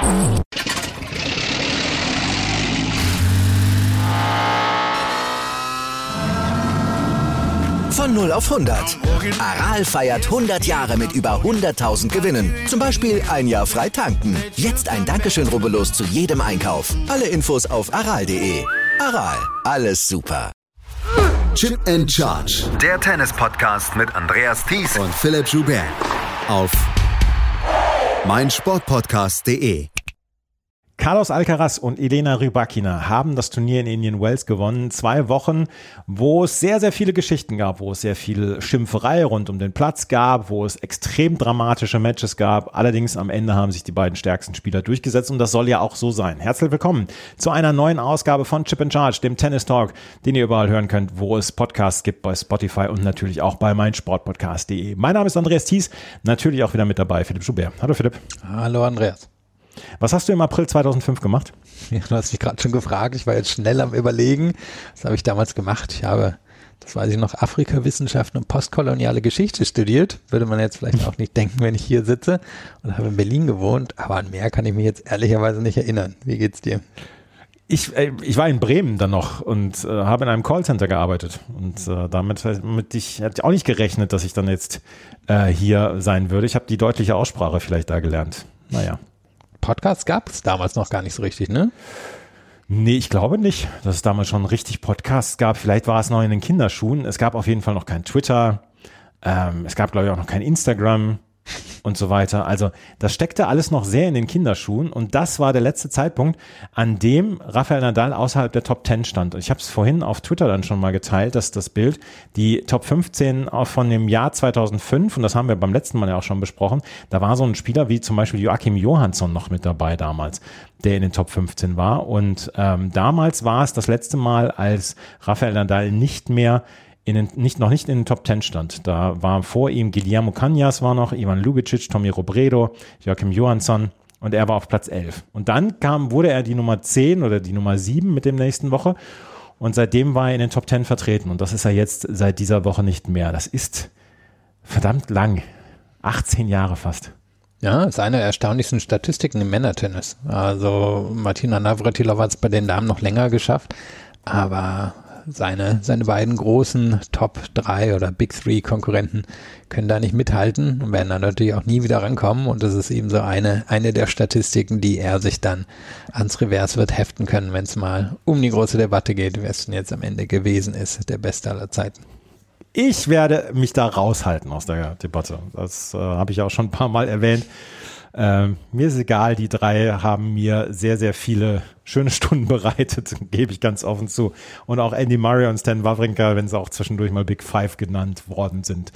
Von 0 auf 100. Aral feiert 100 Jahre mit über 100.000 Gewinnen. Zum Beispiel ein Jahr frei tanken. Jetzt ein Dankeschön, rubbellos zu jedem Einkauf. Alle Infos auf aral.de. Aral, alles super. Chip and Charge. Der Tennis-Podcast mit Andreas Thies und Philipp Joubert. Auf meinsportpodcast.de. Carlos Alcaraz und Elena Rybakina haben das Turnier in Indian Wells gewonnen. 2 Wochen, wo es sehr, sehr viele Geschichten gab, wo es sehr viel Schimpferei rund um den Platz gab, wo es extrem dramatische Matches gab. Allerdings am Ende haben sich die beiden stärksten Spieler durchgesetzt und das soll ja auch so sein. Herzlich willkommen zu einer neuen Ausgabe von Chip and Charge, dem Tennis Talk, den ihr überall hören könnt, wo es Podcasts gibt, bei Spotify und natürlich auch bei meinsportpodcast.de. Mein Name ist Andreas Thies, natürlich auch wieder mit dabei Philipp Joubert. Hallo Philipp. Hallo Andreas. Was hast du im April 2005 gemacht? Ja, du hast mich gerade schon gefragt. Ich war jetzt schnell am Überlegen. Was habe ich damals gemacht? Ich habe, das weiß ich noch, Afrikawissenschaften und postkoloniale Geschichte studiert. Würde man jetzt vielleicht auch nicht denken, wenn ich hier sitze. Und habe in Berlin gewohnt. Aber an mehr kann ich mich jetzt ehrlicherweise nicht erinnern. Wie geht's dir? Ich war in Bremen dann noch und habe in einem Callcenter gearbeitet. Und damit hätte ich auch nicht gerechnet, dass ich dann jetzt hier sein würde. Ich habe die deutliche Aussprache vielleicht da gelernt. Naja. Podcasts gab es damals noch gar nicht so richtig, ne? Nee, ich glaube nicht, dass es damals schon richtig Podcasts gab. Vielleicht war es noch in den Kinderschuhen. Es gab auf jeden Fall noch kein Twitter. Es gab, glaube ich, auch noch kein Instagram und so weiter. Also das steckte alles noch sehr in den Kinderschuhen und das war der letzte Zeitpunkt, an dem Rafael Nadal außerhalb der Top 10 stand. Ich habe es vorhin auf Twitter dann schon mal geteilt, dass das Bild, die Top 15 auch von dem Jahr 2005, und das haben wir beim letzten Mal ja auch schon besprochen, da war so ein Spieler wie zum Beispiel Joachim Johansson noch mit dabei damals, der in den Top 15 war und damals war es das letzte Mal, als Rafael Nadal nicht mehr noch nicht in den Top 10 stand. Da war vor ihm Guillermo Cañas war noch, Ivan Lubicic, Tommy Robredo, Joachim Johansson und er war auf Platz 11. Und dann wurde er die Nummer 10 oder die Nummer 7 mit dem nächsten Woche und seitdem war er in den Top 10 vertreten und das ist er jetzt seit dieser Woche nicht mehr. Das ist verdammt lang. 18 Jahre fast. Ja, ist eine der erstaunlichsten Statistiken im Männertennis. Also Martina Navratilova hat es bei den Damen noch länger geschafft, aber seine beiden großen Top 3 oder Big 3 Konkurrenten können da nicht mithalten und werden dann natürlich auch nie wieder rankommen und das ist eben so eine der Statistiken, die er sich dann ans Revers wird heften können, wenn es mal um die große Debatte geht, wer es denn jetzt am Ende gewesen ist, der Beste aller Zeiten. Ich werde mich da raushalten aus der Debatte. Das habe ich auch schon ein paar Mal erwähnt. Mir ist egal, die 3 haben mir sehr, sehr viele schöne Stunden bereitet, gebe ich ganz offen zu. Und auch Andy Murray und Stan Wawrinka, wenn sie auch zwischendurch mal Big Five genannt worden sind.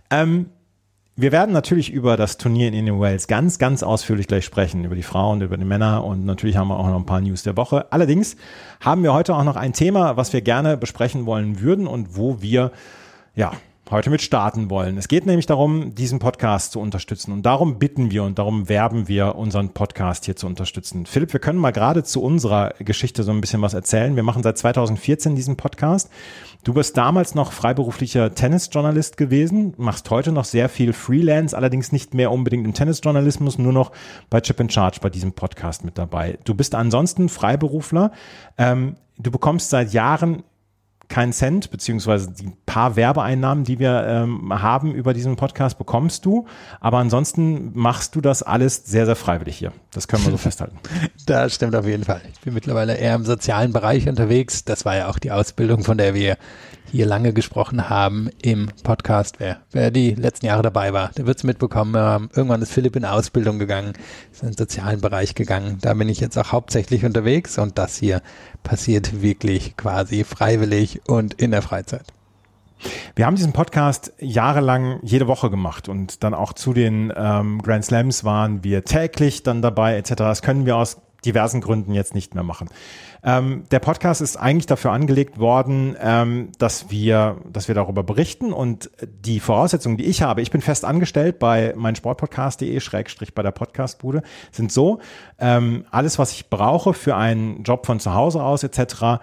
Wir werden natürlich über das Turnier in Indian Wells ganz, ganz ausführlich gleich sprechen, über die Frauen, über die Männer und natürlich haben wir auch noch ein paar News der Woche. Allerdings haben wir heute auch noch ein Thema, was wir gerne besprechen wollen würden und wo wir, heute mit starten wollen. Es geht nämlich darum, diesen Podcast zu unterstützen und darum bitten wir und darum werben wir, unseren Podcast hier zu unterstützen. Philipp, wir können mal gerade zu unserer Geschichte so ein bisschen was erzählen. Wir machen seit 2014 diesen Podcast. Du bist damals noch freiberuflicher Tennisjournalist gewesen, machst heute noch sehr viel Freelance, allerdings nicht mehr unbedingt im Tennisjournalismus, nur noch bei Chip and Charge, bei diesem Podcast mit dabei. Du bist ansonsten Freiberufler. Du bekommst seit Jahren keinen Cent, beziehungsweise die paar Werbeeinnahmen, die wir haben über diesen Podcast, bekommst du. Aber ansonsten machst du das alles sehr, sehr freiwillig hier. Das können wir so festhalten. Das stimmt auf jeden Fall. Ich bin mittlerweile eher im sozialen Bereich unterwegs. Das war ja auch die Ausbildung, von der wir hier lange gesprochen haben im Podcast. Wer die letzten Jahre dabei war, der wird es mitbekommen. Irgendwann ist Philipp in Ausbildung gegangen, ist in den sozialen Bereich gegangen. Da bin ich jetzt auch hauptsächlich unterwegs und das hier passiert wirklich quasi freiwillig und in der Freizeit. Wir haben diesen Podcast jahrelang jede Woche gemacht und dann auch zu den Grand Slams waren wir täglich dann dabei etc. Das können wir aus diversen Gründen jetzt nicht mehr machen. Der Podcast ist eigentlich dafür angelegt worden, dass wir darüber berichten und die Voraussetzungen, die ich habe, ich bin fest angestellt bei meinsportpodcast.de / bei der Podcastbude, sind so, alles, was ich brauche für einen Job von zu Hause aus etc.,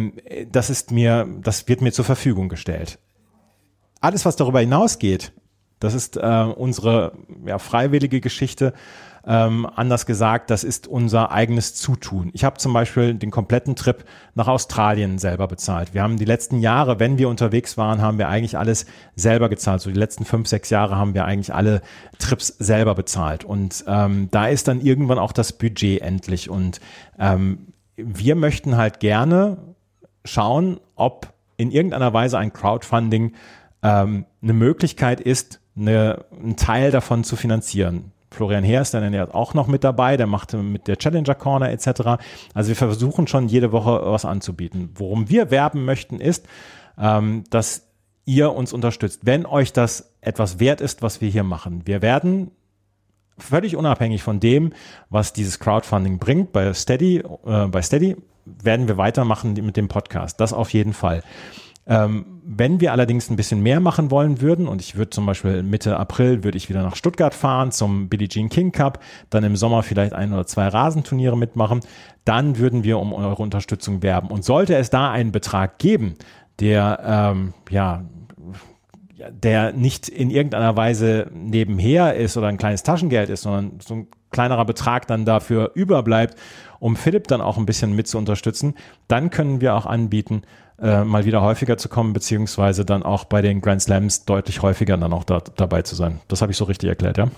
das wird mir zur Verfügung gestellt. Alles, was darüber hinausgeht, Das ist unsere freiwillige Geschichte. Anders gesagt, das ist unser eigenes Zutun. Ich habe zum Beispiel den kompletten Trip nach Australien selber bezahlt. Wir haben die letzten Jahre, wenn wir unterwegs waren, haben wir eigentlich alles selber gezahlt. So die letzten 5, 6 Jahre haben wir eigentlich alle Trips selber bezahlt. Und da ist dann irgendwann auch das Budget endlich. Und wir möchten halt gerne schauen, ob in irgendeiner Weise ein Crowdfunding eine Möglichkeit ist, einen Teil davon zu finanzieren. Florian Heer ist dann ja auch noch mit dabei, der macht mit der Challenger Corner etc. Also wir versuchen schon jede Woche was anzubieten. Worum wir werben möchten ist, dass ihr uns unterstützt, wenn euch das etwas wert ist, was wir hier machen. Wir werden völlig unabhängig von dem, was dieses Crowdfunding bringt, bei Steady werden wir weitermachen mit dem Podcast. Das auf jeden Fall. Wenn wir allerdings ein bisschen mehr machen wollen würden, und ich würde zum Beispiel Mitte April würde ich wieder nach Stuttgart fahren zum Billie Jean King Cup, dann im Sommer vielleicht 1 oder 2 Rasenturniere mitmachen, dann würden wir um eure Unterstützung werben. Und sollte es da einen Betrag geben, der nicht in irgendeiner Weise nebenher ist oder ein kleines Taschengeld ist, sondern so ein kleinerer Betrag dann dafür überbleibt, um Philipp dann auch ein bisschen mit zu unterstützen, dann können wir auch anbieten, mal wieder häufiger zu kommen, beziehungsweise dann auch bei den Grand Slams deutlich häufiger dann auch dabei zu sein. Das habe ich so richtig erklärt, ja?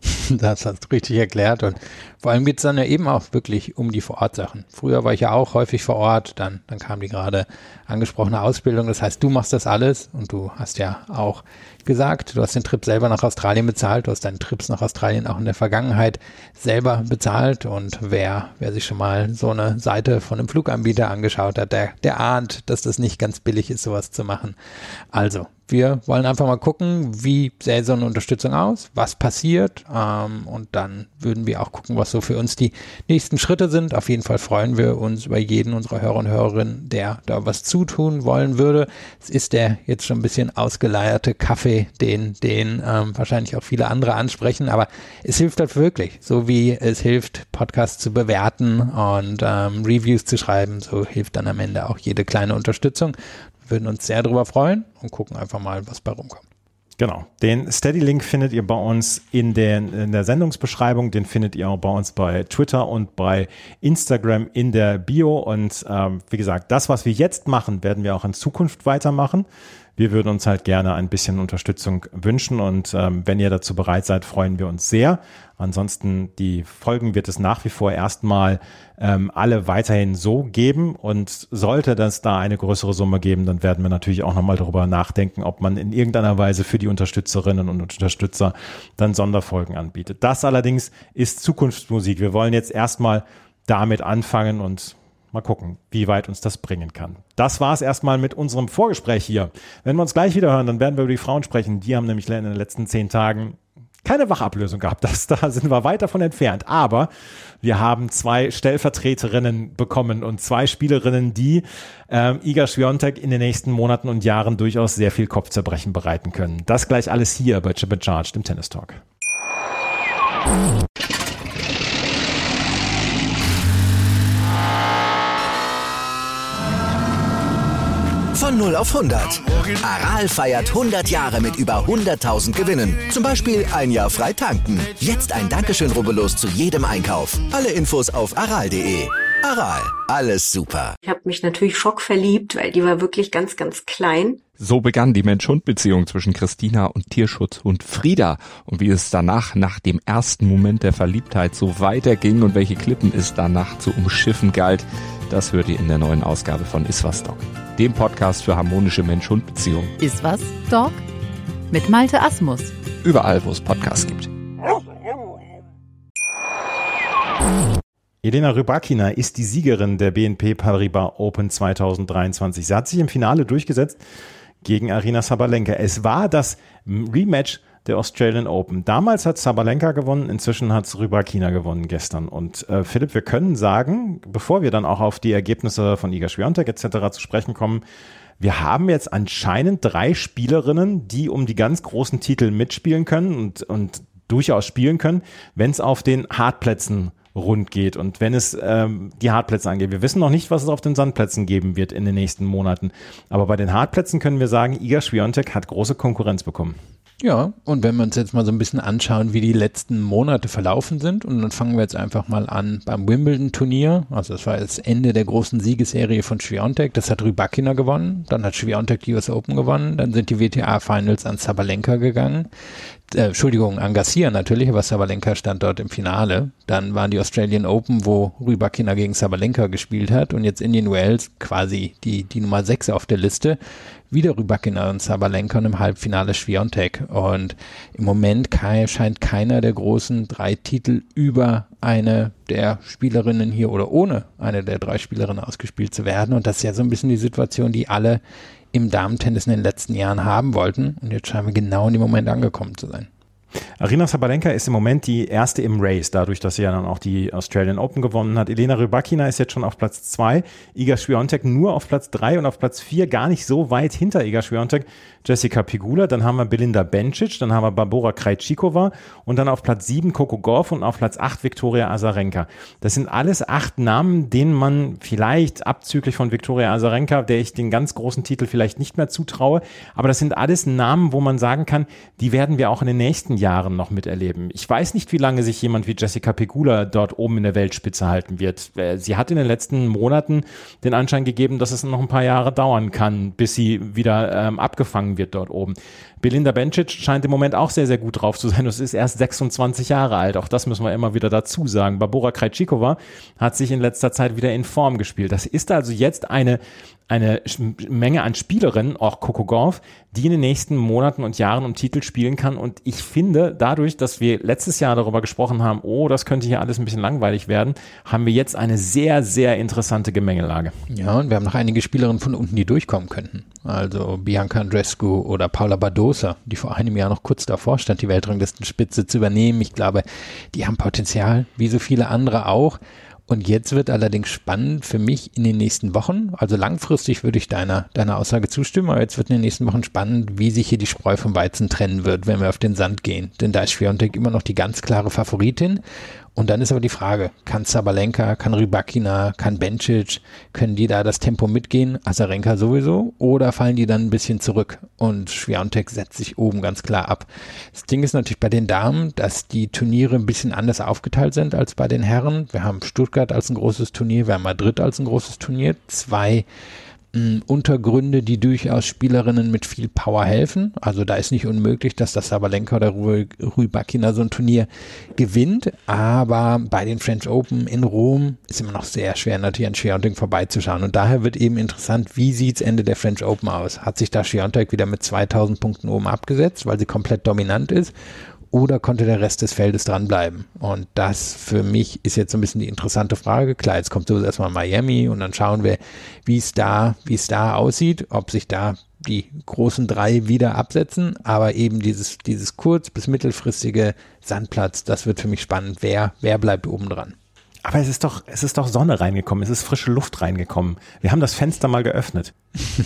Das hast du richtig erklärt und vor allem geht es dann ja eben auch wirklich um die Vor-Ort-Sachen. Früher war ich ja auch häufig vor Ort, dann kam die gerade angesprochene Ausbildung, das heißt, du machst das alles und du hast ja auch gesagt, du hast den Trip selber nach Australien bezahlt, du hast deine Trips nach Australien auch in der Vergangenheit selber bezahlt und wer sich schon mal so eine Seite von einem Fluganbieter angeschaut hat, der ahnt, dass das nicht ganz billig ist, sowas zu machen. Also, wir wollen einfach mal gucken, wie sähe so eine Unterstützung aus, was passiert und dann würden wir auch gucken, was so für uns die nächsten Schritte sind. Auf jeden Fall freuen wir uns über jeden unserer Hörer und Hörerinnen, der da was zutun wollen würde. Es ist der jetzt schon ein bisschen ausgeleierte Kaffee, den wahrscheinlich auch viele andere ansprechen, aber es hilft halt wirklich, so wie es hilft, Podcasts zu bewerten und Reviews zu schreiben, so hilft dann am Ende auch jede kleine Unterstützung. Wir würden uns sehr darüber freuen und gucken einfach mal, was bei rumkommt. Genau, den Steady-Link findet ihr bei uns in der Sendungsbeschreibung, den findet ihr auch bei uns bei Twitter und bei Instagram in der Bio und wie gesagt, das, was wir jetzt machen, werden wir auch in Zukunft weitermachen. Wir würden uns halt gerne ein bisschen Unterstützung wünschen und wenn ihr dazu bereit seid, freuen wir uns sehr. Ansonsten die Folgen wird es nach wie vor erstmal alle weiterhin so geben und sollte das da eine größere Summe geben, dann werden wir natürlich auch nochmal darüber nachdenken, ob man in irgendeiner Weise für die Unterstützerinnen und Unterstützer dann Sonderfolgen anbietet. Das allerdings ist Zukunftsmusik. Wir wollen jetzt erstmal damit anfangen und mal gucken, wie weit uns das bringen kann. Das war es erstmal mit unserem Vorgespräch hier. Wenn wir uns gleich wieder hören, dann werden wir über die Frauen sprechen. Die haben nämlich in den letzten 10 Tagen keine Wachablösung gehabt. Da sind wir weit davon entfernt. Aber wir haben 2 Stellvertreterinnen bekommen und 2 Spielerinnen, die Iga Swiatek in den nächsten Monaten und Jahren durchaus sehr viel Kopfzerbrechen bereiten können. Das gleich alles hier bei Chip and Charge, dem Tennis Talk. Von 0 auf 100. Aral feiert 100 Jahre mit über 100.000 Gewinnen. Zum Beispiel ein Jahr frei tanken. Jetzt ein Dankeschön, rubbellos zu jedem Einkauf. Alle Infos auf aral.de. Aral, alles super. Ich habe mich natürlich schockverliebt, weil die war wirklich ganz, ganz klein. So begann die Mensch-Hund-Beziehung zwischen Christina und Tierschutzhund Frieda. Und wie es danach, nach dem ersten Moment der Verliebtheit, so weiterging und welche Klippen es danach zu umschiffen galt, das hört ihr in der neuen Ausgabe von Iswas Dog, dem Podcast für harmonische Mensch-Hund-Beziehungen. Iswas Dog mit Malte Asmus. Überall, wo es Podcasts gibt. Elena Rybakina ist die Siegerin der BNP Paribas Open 2023. Sie hat sich im Finale durchgesetzt gegen Aryna Sabalenka. Es war das Rematch der Australian Open. Damals hat Sabalenka gewonnen, inzwischen hat Rybakina gewonnen gestern. Und Philipp, wir können sagen, bevor wir dann auch auf die Ergebnisse von Iga Swiatek etc. zu sprechen kommen, wir haben jetzt anscheinend 3 Spielerinnen, die um die ganz großen Titel mitspielen können und durchaus spielen können, wenn es auf den Hartplätzen rund geht und wenn es die Hartplätze angeht. Wir wissen noch nicht, was es auf den Sandplätzen geben wird in den nächsten Monaten. Aber bei den Hartplätzen können wir sagen, Iga Swiatek hat große Konkurrenz bekommen. Ja, und wenn wir uns jetzt mal so ein bisschen anschauen, wie die letzten Monate verlaufen sind, und dann fangen wir jetzt einfach mal an beim Wimbledon-Turnier. Also das war das Ende der großen Siegesserie von Swiatek. Das hat Rybakina gewonnen, dann hat Swiatek die US Open gewonnen, dann sind die WTA-Finals an Sabalenka gegangen. An Garcia natürlich, aber Sabalenka stand dort im Finale. Dann waren die Australian Open, wo Rybakina gegen Sabalenka gespielt hat, und jetzt Indian Wells, quasi die Nummer 6 auf der Liste. Wieder Rybakina und Sabalenka und im Halbfinale Swiatek. Und im Moment scheint keiner der großen 3 Titel über eine der Spielerinnen hier oder ohne eine der 3 Spielerinnen ausgespielt zu werden. Und das ist ja so ein bisschen die Situation, die alle im Damentennis in den letzten Jahren haben wollten. Und jetzt scheinen wir genau in dem Moment angekommen zu sein. Aryna Sabalenka ist im Moment die erste im Race, dadurch, dass sie ja dann auch die Australian Open gewonnen hat. Elena Rybakina ist jetzt schon auf Platz 2, Iga Swiatek nur auf Platz 3 und auf Platz 4 gar nicht so weit hinter Iga Swiatek Jessica Pegula, dann haben wir Belinda Bencic, dann haben wir Barbora Krejcikova und dann auf Platz 7 Coco Gauff und auf Platz 8 Viktoria Azarenka. Das sind alles 8 Namen, denen man vielleicht abzüglich von Viktoria Azarenka, der ich den ganz großen Titel vielleicht nicht mehr zutraue, aber das sind alles Namen, wo man sagen kann, die werden wir auch in den nächsten Jahren noch miterleben. Ich weiß nicht, wie lange sich jemand wie Jessica Pegula dort oben in der Weltspitze halten wird. Sie hat in den letzten Monaten den Anschein gegeben, dass es noch ein paar Jahre dauern kann, bis sie wieder abgefangen wird dort oben. Belinda Bencic scheint im Moment auch sehr, sehr gut drauf zu sein. Das ist erst 26 Jahre alt. Auch das müssen wir immer wieder dazu sagen. Barbora Krejcikova hat sich in letzter Zeit wieder in Form gespielt. Das ist also jetzt eine Menge an Spielerinnen, auch Coco Gauff, die in den nächsten Monaten und Jahren um Titel spielen kann. Und ich finde, dadurch, dass wir letztes Jahr darüber gesprochen haben, oh, das könnte hier alles ein bisschen langweilig werden, haben wir jetzt eine sehr, sehr interessante Gemengelage. Ja, und wir haben noch einige Spielerinnen von unten, die durchkommen könnten. Also Bianca Andreescu oder Paula Badosa, die vor einem Jahr noch kurz davor stand, die Weltranglistenspitze zu übernehmen. Ich glaube, die haben Potenzial, wie so viele andere auch. Und jetzt wird allerdings spannend für mich in den nächsten Wochen, also langfristig würde ich deiner Aussage zustimmen, aber jetzt wird in den nächsten Wochen spannend, wie sich hier die Spreu vom Weizen trennen wird, wenn wir auf den Sand gehen. Denn da ist Swiatek immer noch die ganz klare Favoritin. Und dann ist aber die Frage, kann Sabalenka, kann Rybakina, kann Bencic, können die da das Tempo mitgehen? Azarenka sowieso? Oder fallen die dann ein bisschen zurück? Und Swiatek setzt sich oben ganz klar ab. Das Ding ist natürlich bei den Damen, dass die Turniere ein bisschen anders aufgeteilt sind als bei den Herren. Wir haben Stuttgart als ein großes Turnier, wir haben Madrid als ein großes Turnier. 2 Untergründe, die durchaus Spielerinnen mit viel Power helfen. Also da ist nicht unmöglich, dass das Sabalenka oder Rybakina so ein Turnier gewinnt, aber bei den French Open in Rom ist immer noch sehr schwer, natürlich an Swiatek vorbeizuschauen. Und daher wird eben interessant, wie sieht's Ende der French Open aus? Hat sich da Swiatek wieder mit 2000 Punkten oben abgesetzt, weil sie komplett dominant ist? Oder konnte der Rest des Feldes dranbleiben? Und das für mich ist jetzt so ein bisschen die interessante Frage. Klar, jetzt kommt sowieso erstmal Miami und dann schauen wir, wie es da aussieht, ob sich da die großen 3 wieder absetzen. Aber eben dieses kurz- bis mittelfristige Sandplatz, das wird für mich spannend. Wer bleibt oben dran? Aber es ist doch Sonne reingekommen, es ist frische Luft reingekommen. Wir haben das Fenster mal geöffnet.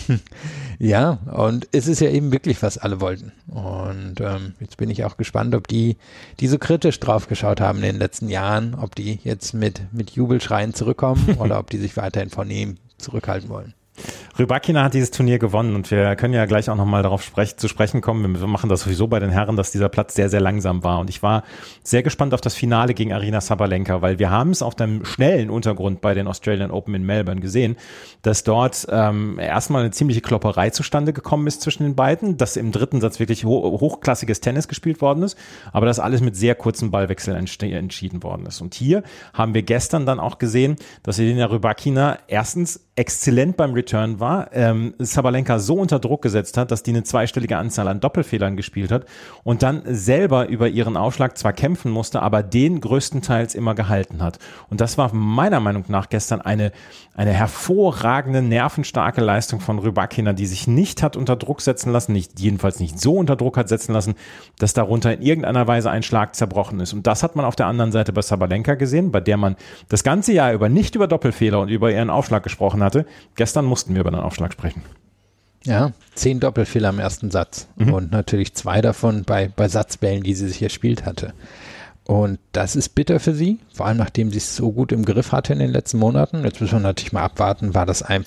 Ja, und es ist ja eben wirklich, was alle wollten. Und jetzt bin ich auch gespannt, ob die so kritisch drauf geschaut haben in den letzten Jahren, ob die jetzt mit Jubelschreien zurückkommen oder ob die sich weiterhin vornehm zurückhalten wollen. Rybakina hat dieses Turnier gewonnen und wir können ja gleich auch nochmal darauf zu sprechen kommen. Wir machen das sowieso bei den Herren, dass dieser Platz sehr, sehr langsam war. Und ich war sehr gespannt auf das Finale gegen Aryna Sabalenka, weil wir haben es auf dem schnellen Untergrund bei den Australian Open in Melbourne gesehen, dass dort erstmal eine ziemliche Klopperei zustande gekommen ist zwischen den beiden, dass im dritten Satz wirklich hochklassiges Tennis gespielt worden ist, aber dass alles mit sehr kurzen Ballwechseln entschieden worden ist. Und hier haben wir gestern dann auch gesehen, dass Elena Rybakina erstens exzellent beim Return war, Sabalenka so unter Druck gesetzt hat, dass die eine zweistellige Anzahl an Doppelfehlern gespielt hat und dann selber über ihren Aufschlag zwar kämpfen musste, aber den größtenteils immer gehalten hat. Und das war meiner Meinung nach gestern eine hervorragende, nervenstarke Leistung von Rybakina, die sich nicht hat unter Druck setzen lassen, jedenfalls nicht so unter Druck hat setzen lassen, dass darunter in irgendeiner Weise ein Schlag zerbrochen ist. Und das hat man auf der anderen Seite bei Sabalenka gesehen, bei der man das ganze Jahr über nicht über Doppelfehler und über ihren Aufschlag gesprochen hatte. Gestern mussten wir über den Aufschlag sprechen. Ja, 10 Doppelfehler im ersten Satz und natürlich 2 davon bei Satzbällen, die sie sich erspielt hatte. Und das ist bitter für sie, vor allem nachdem sie es so gut im Griff hatte in den letzten Monaten. Jetzt müssen wir natürlich mal abwarten, war das einfach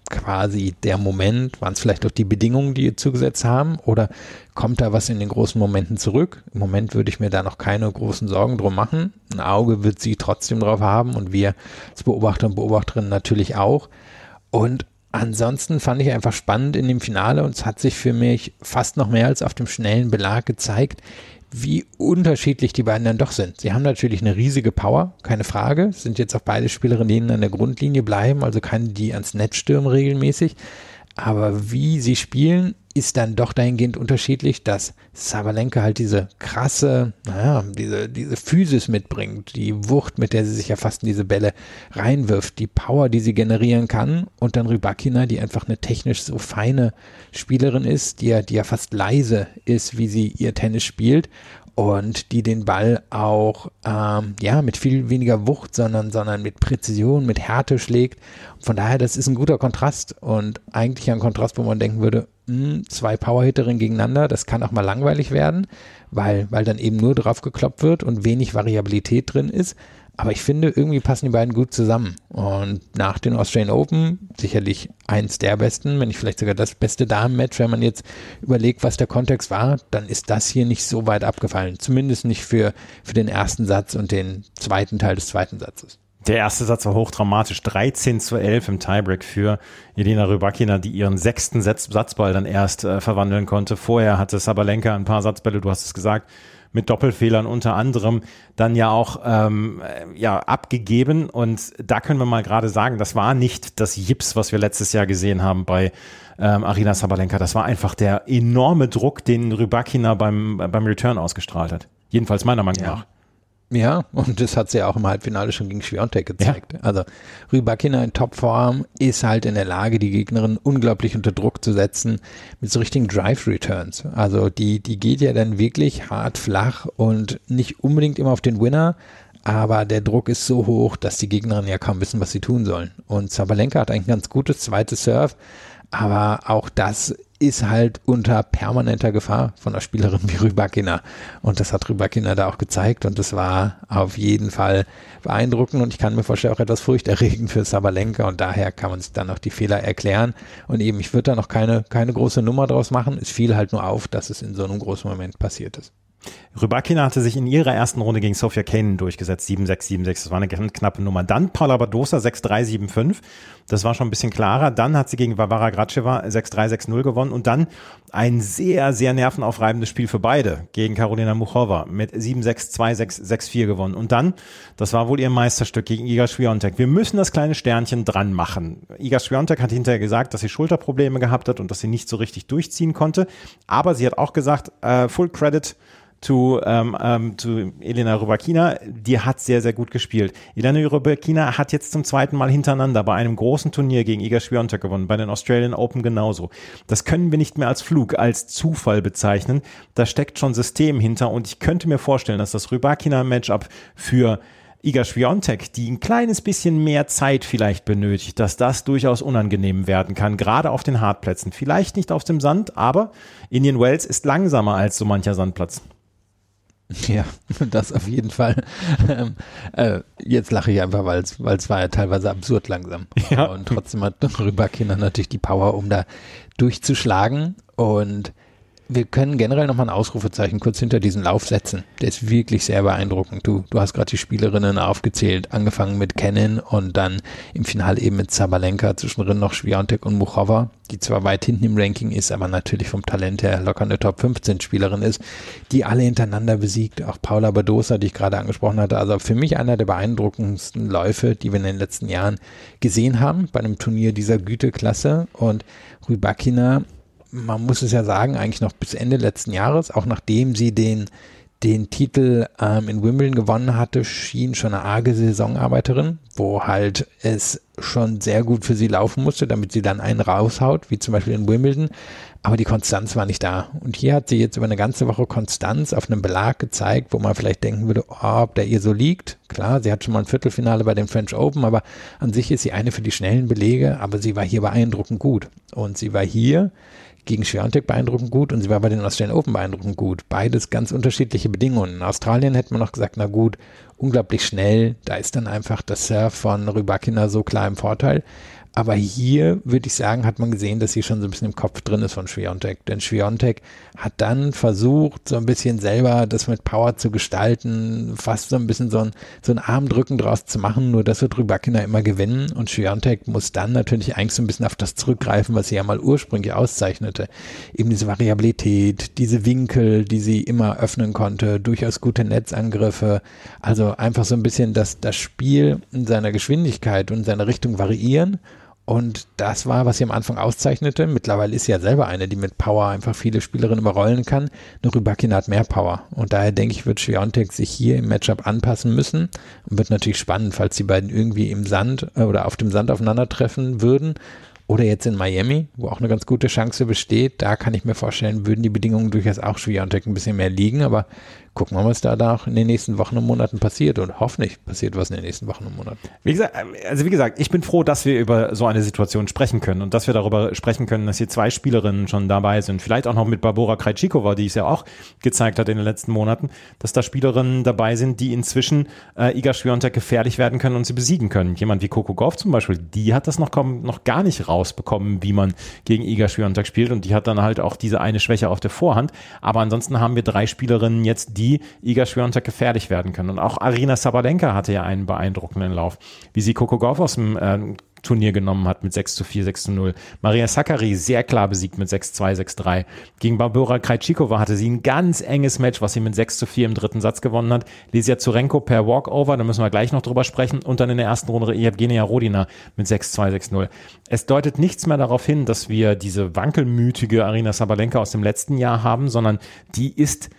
quasi der Moment? Waren es vielleicht auch die Bedingungen, die ihr zugesetzt haben? Oder kommt da was in den großen Momenten zurück? Im Moment würde ich mir da noch keine großen Sorgen drum machen. Ein Auge wird sie trotzdem drauf haben und wir als Beobachter und Beobachterinnen natürlich auch. Und ansonsten fand ich einfach spannend in dem Finale und es hat sich für mich fast noch mehr als auf dem schnellen Belag gezeigt, wie unterschiedlich die beiden dann doch sind. Sie haben natürlich eine riesige Power, keine Frage. Es sind jetzt auch beide Spielerinnen, die an der Grundlinie bleiben, also keine, die ans Netz stürmen regelmäßig. Aber wie sie spielen, ist dann doch dahingehend unterschiedlich, dass Sabalenka halt diese krasse, diese Physis mitbringt, die Wucht, mit der sie sich ja fast in diese Bälle reinwirft, die Power, die sie generieren kann, und dann Rybakina, die einfach eine technisch so feine Spielerin ist, die ja fast leise ist, wie sie ihr Tennis spielt und die den Ball auch mit viel weniger Wucht, sondern mit Präzision, mit Härte schlägt. Von daher, das ist ein guter Kontrast und eigentlich ein Kontrast, wo man denken würde, zwei Powerhitterinnen gegeneinander, das kann auch mal langweilig werden, weil dann eben nur drauf gekloppt wird und wenig Variabilität drin ist. Aber ich finde, irgendwie passen die beiden gut zusammen. Und nach den Australian Open sicherlich eins der besten, wenn nicht vielleicht sogar das beste Damen-Match, wenn man jetzt überlegt, was der Kontext war, dann ist das hier nicht so weit abgefallen. Zumindest nicht für den ersten Satz und den zweiten Teil des zweiten Satzes. Der erste Satz war hochdramatisch, 13:11 im Tiebreak für Jelena Rybakina, die ihren 6. Satzball dann erst verwandeln konnte. Vorher hatte Sabalenka ein paar Satzbälle, du hast es gesagt, mit Doppelfehlern unter anderem dann ja auch abgegeben. Und da können wir mal gerade sagen, das war nicht das Jips, was wir letztes Jahr gesehen haben bei Aryna Sabalenka. Das war einfach der enorme Druck, den Rybakina beim Return ausgestrahlt hat. Jedenfalls meiner Meinung nach. Ja, und das hat sie ja auch im Halbfinale schon gegen Swiatek gezeigt. Ja. Also Rybakina in Topform ist halt in der Lage, die Gegnerin unglaublich unter Druck zu setzen mit so richtigen Drive-Returns. Also die geht ja dann wirklich hart flach und nicht unbedingt immer auf den Winner, aber der Druck ist so hoch, dass die Gegnerinnen ja kaum wissen, was sie tun sollen. Und Sabalenka hat eigentlich ein ganz gutes zweites Serve, aber auch das ist halt unter permanenter Gefahr von einer Spielerin wie Rybakina. Und das hat Rybakina da auch gezeigt und das war auf jeden Fall beeindruckend und ich kann mir vorstellen, auch etwas furchterregend für Sabalenka und daher kann man sich dann auch die Fehler erklären. Und eben, ich würde da noch keine große Nummer draus machen. Es fiel halt nur auf, dass es in so einem großen Moment passiert ist. Rybakina hatte sich in ihrer ersten Runde gegen Sofia Kenin durchgesetzt, 7-6, 7-6, das war eine ganz knappe Nummer. Dann Paula Badosa 6-3, 7-5, das war schon ein bisschen klarer. Dann hat sie gegen Varvara Gracheva 6-3, 6-0 gewonnen und dann ein sehr, sehr nervenaufreibendes Spiel für beide gegen Karolina Muchova mit 7-6, 2-6, 6-4 gewonnen. Und dann, das war wohl ihr Meisterstück gegen Iga Swiatek. Wir müssen das kleine Sternchen dran machen. Iga Swiatek hat hinterher gesagt, dass sie Schulterprobleme gehabt hat und dass sie nicht so richtig durchziehen konnte. Aber sie hat auch gesagt, full credit zu Jelena Rybakina, die hat sehr, sehr gut gespielt. Jelena Rybakina hat jetzt zum zweiten Mal hintereinander bei einem großen Turnier gegen Iga Swiatek gewonnen, bei den Australian Open genauso. Das können wir nicht mehr als Flug, als Zufall bezeichnen. Da steckt schon System hinter und ich könnte mir vorstellen, dass das Rybakina-Matchup für Iga Swiatek, die ein kleines bisschen mehr Zeit vielleicht benötigt, dass das durchaus unangenehm werden kann, gerade auf den Hartplätzen. Vielleicht nicht auf dem Sand, aber Indian Wells ist langsamer als so mancher Sandplatz. Ja, das auf jeden Fall. Jetzt lache ich einfach, weil es war ja teilweise absurd langsam. Ja. Und trotzdem hat Rybakina natürlich die Power, um da durchzuschlagen. Und wir können generell nochmal ein Ausrufezeichen kurz hinter diesen Lauf setzen. Der ist wirklich sehr beeindruckend. Du hast gerade die Spielerinnen aufgezählt, angefangen mit Kenin und dann im Finale eben mit Sabalenka, zwischendrin noch Swiatek und Muchova, die zwar weit hinten im Ranking ist, aber natürlich vom Talent her locker eine Top 15 Spielerin ist, die alle hintereinander besiegt. Auch Paula Badosa, die ich gerade angesprochen hatte. Also für mich einer der beeindruckendsten Läufe, die wir in den letzten Jahren gesehen haben bei einem Turnier dieser Güteklasse. Und Rybakina, man muss es ja sagen, eigentlich noch bis Ende letzten Jahres, auch nachdem sie den Titel in Wimbledon gewonnen hatte, schien schon eine arge Saisonarbeiterin, wo halt es schon sehr gut für sie laufen musste, damit sie dann einen raushaut, wie zum Beispiel in Wimbledon, aber die Konstanz war nicht da. Und hier hat sie jetzt über eine ganze Woche Konstanz auf einem Belag gezeigt, wo man vielleicht denken würde, ob der ihr so liegt. Klar, sie hat schon mal ein Viertelfinale bei den French Open, aber an sich ist sie eine für die schnellen Belege, aber sie war hier beeindruckend gut. Und sie war hier gegen Swiatek beeindruckend gut und sie war bei den Australian Open beeindruckend gut. Beides ganz unterschiedliche Bedingungen. In Australien hätte man noch gesagt, na gut, unglaublich schnell, da ist dann einfach das Surf von Rybakina so klar im Vorteil. Aber hier, würde ich sagen, hat man gesehen, dass sie schon so ein bisschen im Kopf drin ist von Swiatek. Denn Swiatek hat dann versucht, so ein bisschen selber das mit Power zu gestalten, fast so ein bisschen so ein Armdrücken draus zu machen, nur dass wir Rybakina immer gewinnen. Und Swiatek muss dann natürlich eigentlich so ein bisschen auf das zurückgreifen, was sie ja mal ursprünglich auszeichnete. Eben diese Variabilität, diese Winkel, die sie immer öffnen konnte, durchaus gute Netzangriffe. Also einfach so ein bisschen das Spiel in seiner Geschwindigkeit und in seiner Richtung variieren. Und das war, was sie am Anfang auszeichnete. Mittlerweile ist sie ja selber eine, die mit Power einfach viele Spielerinnen überrollen kann. Nur Rybakina hat mehr Power. Und daher denke ich, wird Swiatek sich hier im Matchup anpassen müssen. Und wird natürlich spannend, falls die beiden irgendwie im Sand oder auf dem Sand aufeinandertreffen würden. Oder jetzt in Miami, wo auch eine ganz gute Chance besteht. Da kann ich mir vorstellen, würden die Bedingungen durchaus auch Swiatek ein bisschen mehr liegen. Aber gucken wir mal, was da auch in den nächsten Wochen und Monaten passiert. Und hoffentlich passiert was in den nächsten Wochen und Monaten. Wie gesagt, ich bin froh, dass wir über so eine Situation sprechen können und dass wir darüber sprechen können, dass hier 2 Spielerinnen schon dabei sind. Vielleicht auch noch mit Barbora Krejcikova, die es ja auch gezeigt hat in den letzten Monaten, dass da Spielerinnen dabei sind, die inzwischen Iga Swiatek gefährlich werden können und sie besiegen können. Jemand wie Coco Gauff zum Beispiel, die hat das noch gar nicht rausbekommen, wie man gegen Iga Swiatek spielt, und die hat dann halt auch diese eine Schwäche auf der Vorhand. Aber ansonsten haben wir 3 Spielerinnen jetzt, die Iga Swiatek gefährlich werden können. Und auch Aryna Sabalenka hatte ja einen beeindruckenden Lauf, wie sie Coco Gauff aus dem Turnier genommen hat mit 6:4, 6:0. Maria Sakkari sehr klar besiegt mit 6:2, 6:3. Gegen Barbora Krejcikova hatte sie ein ganz enges Match, was sie mit 6:4 im dritten Satz gewonnen hat. Lesia Zurenko per Walkover, da müssen wir gleich noch drüber sprechen. Und dann in der ersten Runde Evgenia Rodina mit 6:2, 6:0. Es deutet nichts mehr darauf hin, dass wir diese wankelmütige Aryna Sabalenka aus dem letzten Jahr haben, sondern die ist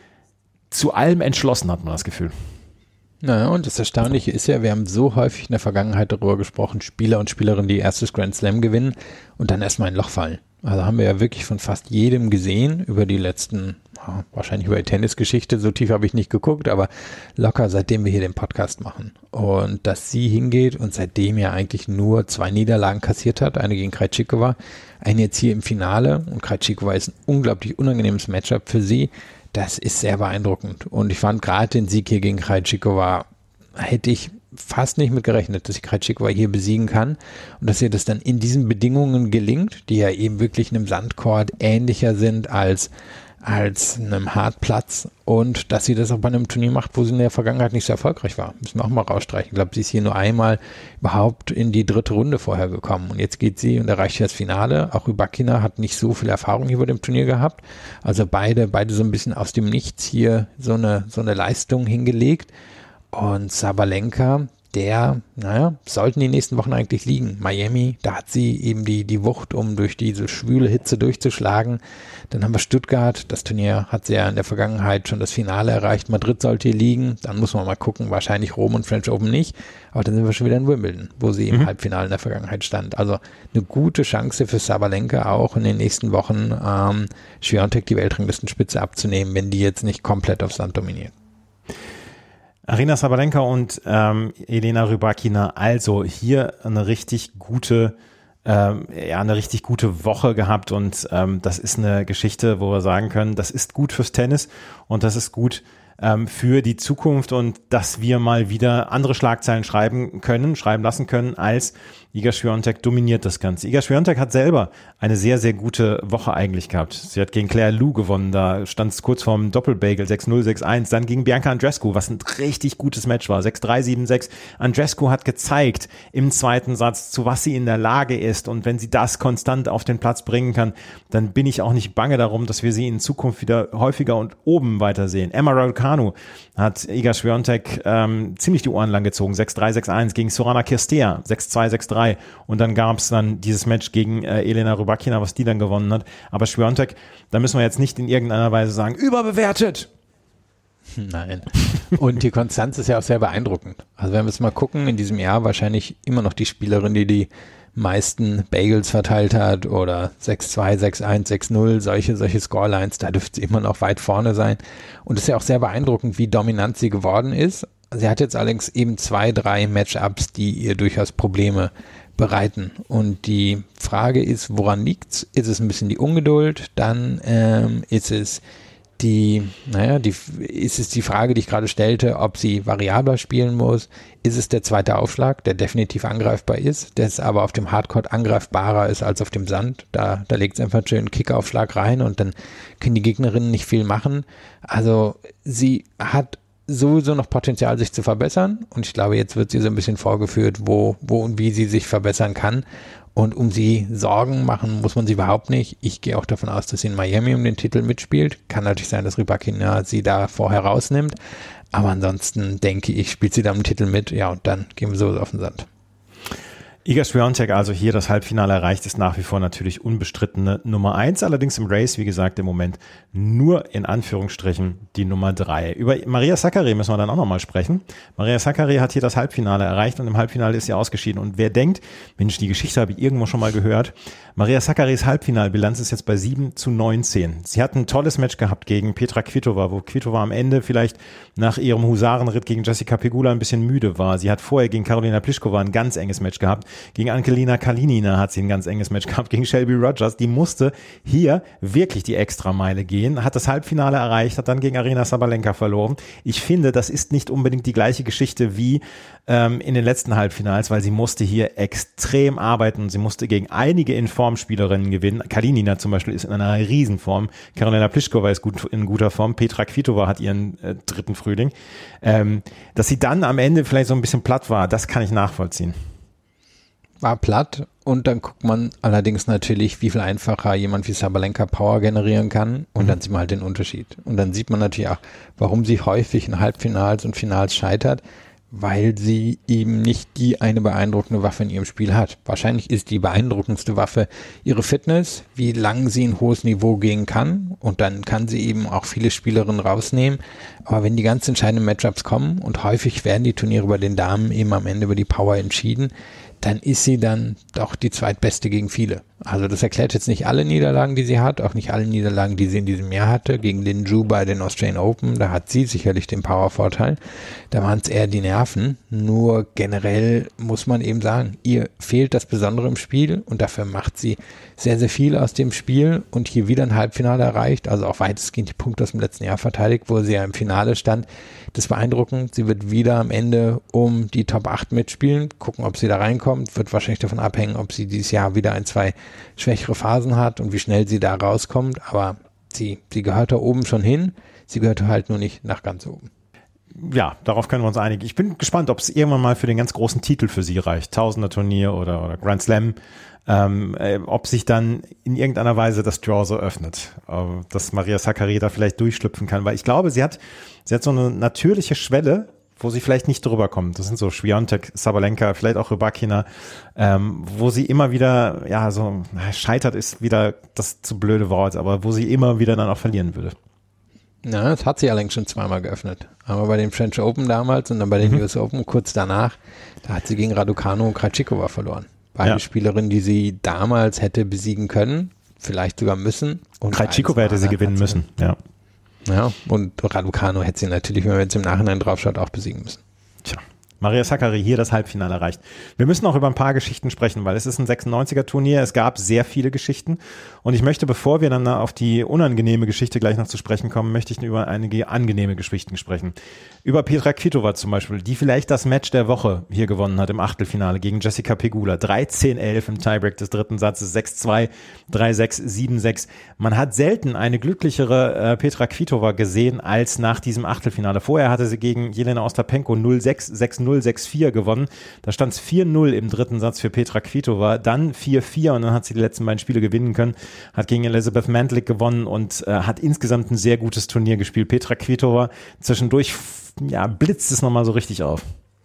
zu allem entschlossen, hat man das Gefühl. Naja, und das Erstaunliche ist ja, wir haben so häufig in der Vergangenheit darüber gesprochen, Spieler und Spielerinnen, die erstes Grand Slam gewinnen und dann erstmal in ein Loch fallen. Also haben wir ja wirklich von fast jedem gesehen über die letzten, wahrscheinlich über die Tennisgeschichte, so tief habe ich nicht geguckt, aber locker seitdem wir hier den Podcast machen. Und dass sie hingeht und seitdem ja eigentlich nur 2 Niederlagen kassiert hat, eine gegen Krejcikova, eine jetzt hier im Finale, und Krejcikova ist ein unglaublich unangenehmes Matchup für sie. Das ist sehr beeindruckend. Und ich fand gerade den Sieg hier gegen Krejcikova, hätte ich fast nicht mit gerechnet, dass sie Krejcikova hier besiegen kann und dass ihr das dann in diesen Bedingungen gelingt, die ja eben wirklich einem Sandcourt ähnlicher sind als einem Hartplatz, und dass sie das auch bei einem Turnier macht, wo sie in der Vergangenheit nicht so erfolgreich war. Müssen wir auch mal rausstreichen. Ich glaube, sie ist hier nur einmal überhaupt in die 3. Runde vorher gekommen, und jetzt geht sie und erreicht hier das Finale. Auch Rybakina hat nicht so viel Erfahrung hier bei dem Turnier gehabt. Also beide so ein bisschen aus dem Nichts hier so eine Leistung hingelegt. Und Sabalenka, sollten die nächsten Wochen eigentlich liegen. Miami, da hat sie eben die Wucht, um durch diese schwüle Hitze durchzuschlagen. Dann haben wir Stuttgart, das Turnier hat sie ja in der Vergangenheit schon das Finale erreicht. Madrid sollte hier liegen, dann muss man mal gucken, wahrscheinlich Rom und French Open nicht. Aber dann sind wir schon wieder in Wimbledon, wo sie im Halbfinale in der Vergangenheit stand. Also eine gute Chance für Sabalenka auch in den nächsten Wochen, Swiatek die Weltranglistenspitze abzunehmen, wenn die jetzt nicht komplett aufs Sand dominiert. Aryna Sabalenka und Elena Rybakina, also hier eine richtig gute Woche gehabt, und das ist eine Geschichte, wo wir sagen können, das ist gut fürs Tennis und das ist gut für die Zukunft, und dass wir mal wieder andere Schlagzeilen schreiben lassen können, als Iga Swiatek dominiert das Ganze. Iga Swiatek hat selber eine sehr, sehr gute Woche eigentlich gehabt. Sie hat gegen Claire Liu gewonnen, da stand es kurz vorm Doppelbagel, 6-0, 6-1, dann gegen Bianca Andreescu, was ein richtig gutes Match war, 6-3, 7-6. Andreescu hat gezeigt im zweiten Satz, zu was sie in der Lage ist, und wenn sie das konstant auf den Platz bringen kann, dann bin ich auch nicht bange darum, dass wir sie in Zukunft wieder häufiger und oben weitersehen. Emma Raducanu hat Iga Swiatek ziemlich die Ohren lang gezogen, 6-3, 6-1 gegen Sorana Cirstea, 6-2, 6-3. Und dann gab es dann dieses Match gegen Elena Rybakina, was die dann gewonnen hat. Aber Swiatek, da müssen wir jetzt nicht in irgendeiner Weise sagen, überbewertet. Nein. Und die Konstanz ist ja auch sehr beeindruckend. Also wenn wir es mal gucken, in diesem Jahr wahrscheinlich immer noch die Spielerin, die meisten Bagels verteilt hat, oder 6-2, 6-1, 6-0, solche Scorelines, da dürfte sie immer noch weit vorne sein. Und es ist ja auch sehr beeindruckend, wie dominant sie geworden ist. Sie hat jetzt allerdings eben 2, 3 Matchups, die ihr durchaus Probleme bereiten. Und die Frage ist, woran liegt's? Ist es ein bisschen die Ungeduld? Dann ist es ist es die Frage, die ich gerade stellte, ob sie variabler spielen muss. Ist es der zweite Aufschlag, der definitiv angreifbar ist, der es aber auf dem Hardcourt angreifbarer ist als auf dem Sand? Da legt es einfach einen schönen Kickaufschlag rein und dann können die Gegnerinnen nicht viel machen. Also sie hat sowieso noch Potenzial, sich zu verbessern, und ich glaube, jetzt wird sie so ein bisschen vorgeführt, wo und wie sie sich verbessern kann. Und um sie Sorgen machen muss man sie überhaupt nicht. Ich gehe auch davon aus, dass sie in Miami um den Titel mitspielt. Kann natürlich sein, dass Rybakina sie da vorher rausnimmt. Aber ansonsten denke ich, spielt sie da um den Titel mit. Ja, und dann gehen wir so auf den Sand. Iga Swiatek also hier das Halbfinale erreicht, ist nach wie vor natürlich unbestrittene Nummer 1, allerdings im Race, wie gesagt, im Moment nur in Anführungsstrichen die Nummer 3. Über Maria Sakkari müssen wir dann auch nochmal sprechen. Maria Sakkari hat hier das Halbfinale erreicht und im Halbfinale ist sie ausgeschieden. Und wer denkt, Mensch, die Geschichte habe ich irgendwo schon mal gehört, Maria Sakkaris Halbfinalbilanz ist jetzt bei 7-19. Sie hat ein tolles Match gehabt gegen Petra Kvitova, wo Kvitova am Ende vielleicht nach ihrem Husarenritt gegen Jessica Pegula ein bisschen müde war. Sie hat vorher gegen Karolina Pliskova ein ganz enges Match gehabt. Gegen Angelina Kalinina hat sie ein ganz enges Match gehabt, gegen Shelby Rogers. Die musste hier wirklich die Extrameile gehen, hat das Halbfinale erreicht, hat dann gegen Aryna Sabalenka verloren. Ich finde, das ist nicht unbedingt die gleiche Geschichte wie in den letzten Halbfinals, weil sie musste hier extrem arbeiten. Sie musste gegen einige Informspielerinnen gewinnen. Kalinina zum Beispiel ist in einer Riesenform. Karolina Pliskova ist in guter Form. Petra Kvitova hat ihren dritten Frühling. Dass sie dann am Ende vielleicht so ein bisschen platt war, das kann ich nachvollziehen. War platt, und dann guckt man allerdings natürlich, wie viel einfacher jemand wie Sabalenka Power generieren kann, und dann sieht man halt den Unterschied. Und dann sieht man natürlich auch, warum sie häufig in Halbfinals und Finals scheitert, weil sie eben nicht die eine beeindruckende Waffe in ihrem Spiel hat. Wahrscheinlich ist die beeindruckendste Waffe ihre Fitness, wie lang sie ein hohes Niveau gehen kann, und dann kann sie eben auch viele Spielerinnen rausnehmen. Aber wenn die ganz entscheidenden Matchups kommen, und häufig werden die Turniere bei den Damen eben am Ende über die Power entschieden, dann ist sie dann doch die zweitbeste gegen viele. Also das erklärt jetzt nicht alle Niederlagen, die sie hat, auch nicht alle Niederlagen, die sie in diesem Jahr hatte. Gegen Lin Zhu bei den Australian Open, da hat sie sicherlich den Powervorteil. Da waren es eher die Nerven. Nur generell muss man eben sagen, ihr fehlt das Besondere im Spiel, und dafür macht sie sehr, sehr viel aus dem Spiel und hier wieder ein Halbfinale erreicht, also auch weitestgehend die Punkte aus dem letzten Jahr verteidigt, wo sie ja im Finale stand. Das ist beeindruckend. Sie wird wieder am Ende um die Top 8 mitspielen, gucken, ob sie da reinkommt, wird wahrscheinlich davon abhängen, ob sie dieses Jahr wieder 1-2 schwächere Phasen hat und wie schnell sie da rauskommt, aber sie gehört da oben schon hin, sie gehört halt nur nicht nach ganz oben. Ja, darauf können wir uns einigen. Ich bin gespannt, ob es irgendwann mal für den ganz großen Titel für sie reicht, Tausender-Turnier oder Grand Slam, ob sich dann in irgendeiner Weise das Draw so öffnet, dass Maria Sakkari da vielleicht durchschlüpfen kann, weil ich glaube, sie hat so eine natürliche Schwelle, wo sie vielleicht nicht drüber kommt. Das sind so Swiatek, Sabalenka, vielleicht auch Rybakina, wo sie immer wieder, ja, so scheitert ist wieder das zu blöde Wort, aber wo sie immer wieder dann auch verlieren würde. Ja, das hat sie allerdings schon zweimal geöffnet. Aber bei den French Open damals und dann bei den US Open kurz danach, da hat sie gegen Raducanu und Krejcikova verloren. Beide Spielerinnen, die sie damals hätte besiegen können, vielleicht sogar müssen. Und Krejcikova hätte sie gewinnen müssen, ja. Ja, und Raducanu hätte sie natürlich, wenn man jetzt im Nachhinein drauf schaut, auch besiegen müssen. Tja, Maria Sakkari hier das Halbfinale erreicht. Wir müssen auch über ein paar Geschichten sprechen, weil es ist ein 96er-Turnier, es gab sehr viele Geschichten und ich möchte, bevor wir dann auf die unangenehme Geschichte gleich noch zu sprechen kommen, möchte ich über einige angenehme Geschichten sprechen. Über Petra Kvitova zum Beispiel, die vielleicht das Match der Woche hier gewonnen hat im Achtelfinale gegen Jessica Pegula. 13-11 im Tiebreak des dritten Satzes, 6-2, 3-6, 7-6. Man hat selten eine glücklichere Petra Kvitova gesehen als nach diesem Achtelfinale. Vorher hatte sie gegen Jelena Ostapenko 0-6, 6-0, 6-4 gewonnen. Da stand es 4-0 im dritten Satz für Petra Kvitova, dann 4-4 und dann hat sie die letzten beiden Spiele gewinnen können, hat gegen Elizabeth Mandlik gewonnen und hat insgesamt ein sehr gutes Turnier gespielt. Petra Kvitova zwischendurch blitzt es nochmal so richtig auf.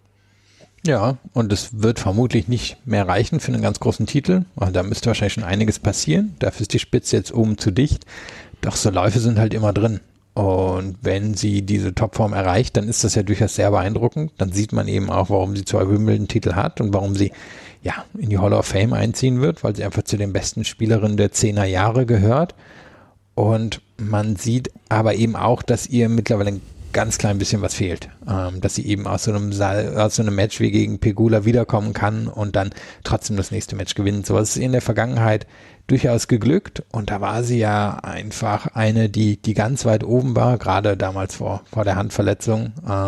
Ja, und es wird vermutlich nicht mehr reichen für einen ganz großen Titel. Also da müsste wahrscheinlich schon einiges passieren. Dafür ist die Spitze jetzt oben zu dicht. Doch so Läufe sind halt immer drin. Und wenn sie diese Topform erreicht, dann ist das ja durchaus sehr beeindruckend. Dann sieht man eben auch, warum sie 2 Wimbledon-Titel hat und warum sie in die Hall of Fame einziehen wird, weil sie einfach zu den besten Spielerinnen der 10er Jahre gehört. Und man sieht aber eben auch, dass ihr mittlerweile ein ganz klein bisschen was fehlt, dass sie eben aus so einem Match wie gegen Pegula wiederkommen kann und dann trotzdem das nächste Match gewinnen. So was es in der Vergangenheit durchaus geglückt und da war sie ja einfach eine, die ganz weit oben war, gerade damals vor der Handverletzung.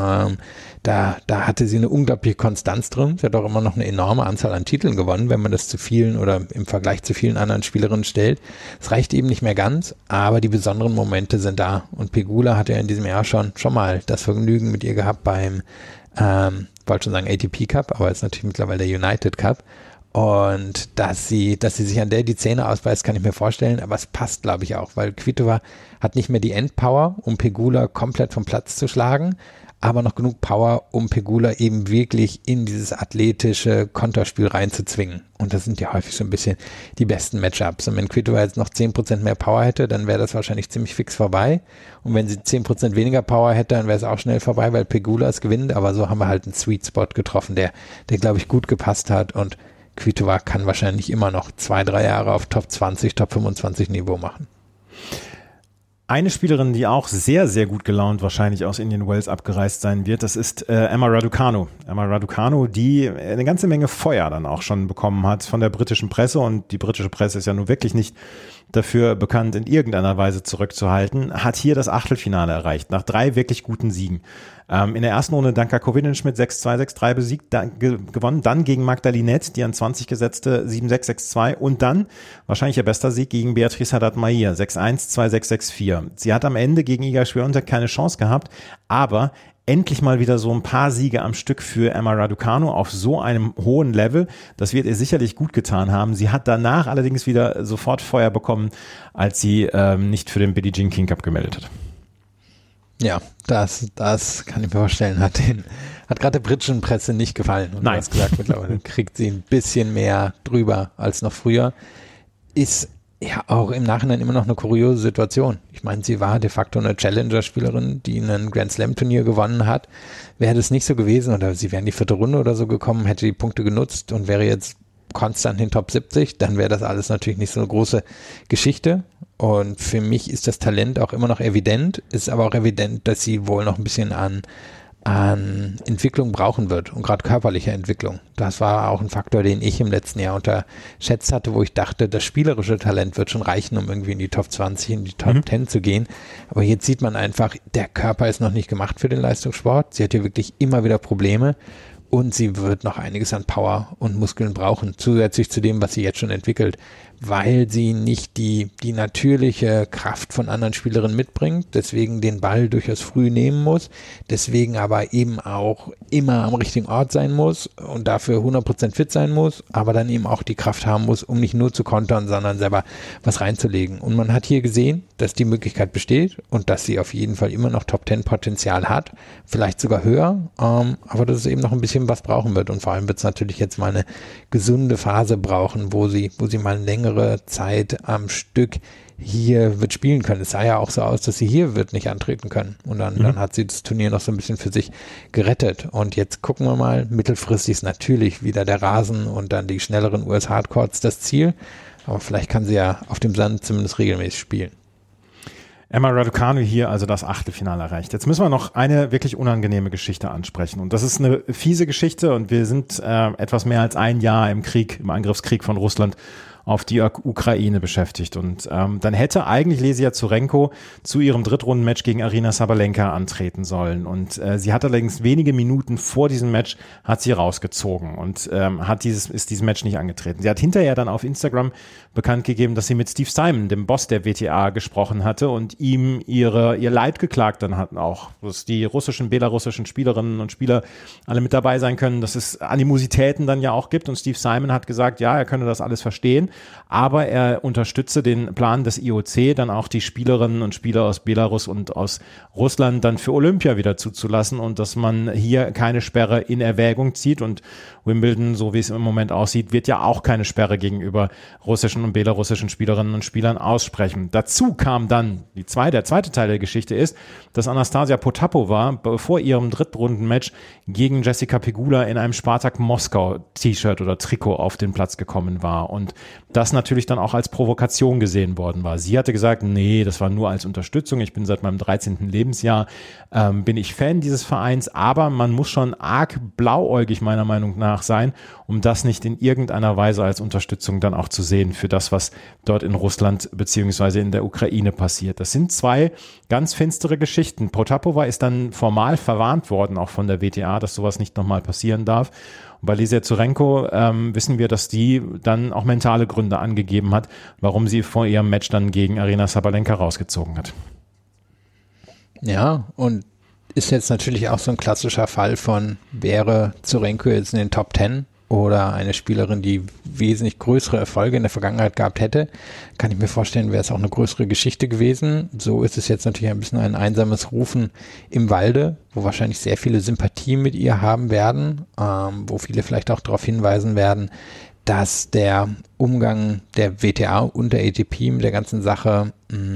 Da hatte sie eine unglaubliche Konstanz drin. Sie hat auch immer noch eine enorme Anzahl an Titeln gewonnen, wenn man das zu vielen oder im Vergleich zu vielen anderen Spielerinnen stellt. Es reicht eben nicht mehr ganz, aber die besonderen Momente sind da. Und Pegula hat ja in diesem Jahr schon mal das Vergnügen mit ihr gehabt beim, wollte schon sagen ATP Cup, aber jetzt natürlich mittlerweile der United Cup. Und dass sie sich an der die Zähne ausbeißt, kann ich mir vorstellen, aber es passt, glaube ich, auch, weil Kvitova hat nicht mehr die Endpower, um Pegula komplett vom Platz zu schlagen, aber noch genug Power, um Pegula eben wirklich in dieses athletische Konterspiel reinzuzwingen. Und das sind ja häufig so ein bisschen die besten Matchups. Und wenn Kvitova jetzt noch 10% mehr Power hätte, dann wäre das wahrscheinlich ziemlich fix vorbei. Und wenn sie 10% weniger Power hätte, dann wäre es auch schnell vorbei, weil Pegula es gewinnt. Aber so haben wir halt einen Sweet Spot getroffen, der glaube ich, gut gepasst hat. Und Kvitova kann wahrscheinlich immer noch 2-3 Jahre auf Top 20, Top 25 Niveau machen. Eine Spielerin, die auch sehr, sehr gut gelaunt wahrscheinlich aus Indian Wells abgereist sein wird, das ist Emma Raducanu. Emma Raducanu, die eine ganze Menge Feuer dann auch schon bekommen hat von der britischen Presse, und die britische Presse ist ja nun wirklich nicht dafür bekannt, in irgendeiner Weise zurückzuhalten, hat hier das Achtelfinale erreicht, nach 3 wirklich guten Siegen. In der ersten Runde Danka Kovinic mit 6-2, 6-3 besiegt, gewonnen, dann gegen Magdalinette, die an 20 gesetzte 7-6, 6-2 und dann wahrscheinlich ihr bester Sieg gegen Beatriz Haddad-Maia, 6-1, 2-6, 6-4. Sie hat am Ende gegen Iga Swiatek keine Chance gehabt, aber endlich mal wieder so ein paar Siege am Stück für Emma Raducanu auf so einem hohen Level. Das wird ihr sicherlich gut getan haben. Sie hat danach allerdings wieder sofort Feuer bekommen, als sie nicht für den Billie Jean King Cup gemeldet hat. Ja, das kann ich mir vorstellen, hat gerade der britischen Presse nicht gefallen. Und Nein. Du hast gesagt, mittlerweile kriegt sie ein bisschen mehr drüber als noch früher. Ist ja auch im Nachhinein immer noch eine kuriose Situation. Ich meine, sie war de facto eine Challenger-Spielerin, die ein Grand Slam-Turnier gewonnen hat. Wäre das nicht so gewesen oder sie wäre in die 4. Runde oder so gekommen, hätte die Punkte genutzt und wäre jetzt konstant in den Top 70, dann wäre das alles natürlich nicht so eine große Geschichte. Und für mich ist das Talent auch immer noch evident, ist aber auch evident, dass sie wohl noch ein bisschen an Entwicklung brauchen wird und gerade körperliche Entwicklung. Das war auch ein Faktor, den ich im letzten Jahr unterschätzt hatte, wo ich dachte, das spielerische Talent wird schon reichen, um irgendwie in die Top 20, in die Top 10 zu gehen. Aber jetzt sieht man einfach, der Körper ist noch nicht gemacht für den Leistungssport. Sie hat hier wirklich immer wieder Probleme. Und sie wird noch einiges an Power und Muskeln brauchen, zusätzlich zu dem, was sie jetzt schon entwickelt, weil sie nicht die natürliche Kraft von anderen Spielerinnen mitbringt, deswegen den Ball durchaus früh nehmen muss, deswegen aber eben auch immer am richtigen Ort sein muss und dafür 100% fit sein muss, aber dann eben auch die Kraft haben muss, um nicht nur zu kontern, sondern selber was reinzulegen. Und man hat hier gesehen, dass die Möglichkeit besteht und dass sie auf jeden Fall immer noch Top 10 Potenzial hat, vielleicht sogar höher, aber dass es eben noch ein bisschen was brauchen wird und vor allem wird es natürlich jetzt mal eine gesunde Phase brauchen, wo sie mal eine längere Zeit am Stück hier wird spielen können. Es sah ja auch so aus, dass sie hier wird nicht antreten können und dann hat sie das Turnier noch so ein bisschen für sich gerettet und jetzt gucken wir mal, mittelfristig ist natürlich wieder der Rasen und dann die schnelleren US-Hardcourts das Ziel, aber vielleicht kann sie ja auf dem Sand zumindest regelmäßig spielen. Emma Raducanu hier also das Achtelfinale erreicht. Jetzt müssen wir noch eine wirklich unangenehme Geschichte ansprechen. Und das ist eine fiese Geschichte und wir sind etwas mehr als ein Jahr im Angriffskrieg von Russland auf die Ukraine beschäftigt. Und dann hätte eigentlich Lesia Zurenko zu ihrem Drittrundenmatch gegen Aryna Sabalenka antreten sollen. Und sie hat allerdings wenige Minuten vor diesem Match hat sie rausgezogen und ist diesem Match nicht angetreten. Sie hat hinterher dann auf Instagram bekannt gegeben, dass sie mit Steve Simon, dem Boss der WTA, gesprochen hatte und ihm ihr Leid geklagt dann hatten auch, dass die russischen, belarussischen Spielerinnen und Spieler alle mit dabei sein können, dass es Animositäten dann ja auch gibt und Steve Simon hat gesagt, ja, er könne das alles verstehen, aber er unterstütze den Plan des IOC, dann auch die Spielerinnen und Spieler aus Belarus und aus Russland dann für Olympia wieder zuzulassen und dass man hier keine Sperre in Erwägung zieht und Wimbledon, so wie es im Moment aussieht, wird ja auch keine Sperre gegenüber russischen und belarussischen Spielerinnen und Spielern aussprechen. Dazu kam dann der zweite Teil der Geschichte ist, dass Anastasia Potapova vor ihrem Drittrundenmatch gegen Jessica Pegula in einem Spartak Moskau T-Shirt oder Trikot auf den Platz gekommen war und das natürlich dann auch als Provokation gesehen worden war. Sie hatte gesagt, nee, das war nur als Unterstützung. Ich bin seit meinem 13. Lebensjahr, bin ich Fan dieses Vereins, aber man muss schon arg blauäugig meiner Meinung nach sein, um das nicht in irgendeiner Weise als Unterstützung dann auch zu sehen für das, was dort in Russland beziehungsweise in der Ukraine passiert. Das sind zwei ganz finstere Geschichten. Potapova ist dann formal verwarnt worden, auch von der WTA, dass sowas nicht nochmal passieren darf. Und bei Lesia Tsurenko wissen wir, dass die dann auch mentale Gründe angegeben hat, warum sie vor ihrem Match dann gegen Aryna Sabalenka rausgezogen hat. Ja, und ist jetzt natürlich auch so ein klassischer Fall von, wäre Tsurenko jetzt in den Top 10 oder eine Spielerin, die wesentlich größere Erfolge in der Vergangenheit gehabt hätte, kann ich mir vorstellen, wäre es auch eine größere Geschichte gewesen. So ist es jetzt natürlich ein bisschen ein einsames Rufen im Walde, wo wahrscheinlich sehr viele Sympathie mit ihr haben werden, wo viele vielleicht auch darauf hinweisen werden, dass der Umgang der WTA und der ATP mit der ganzen Sache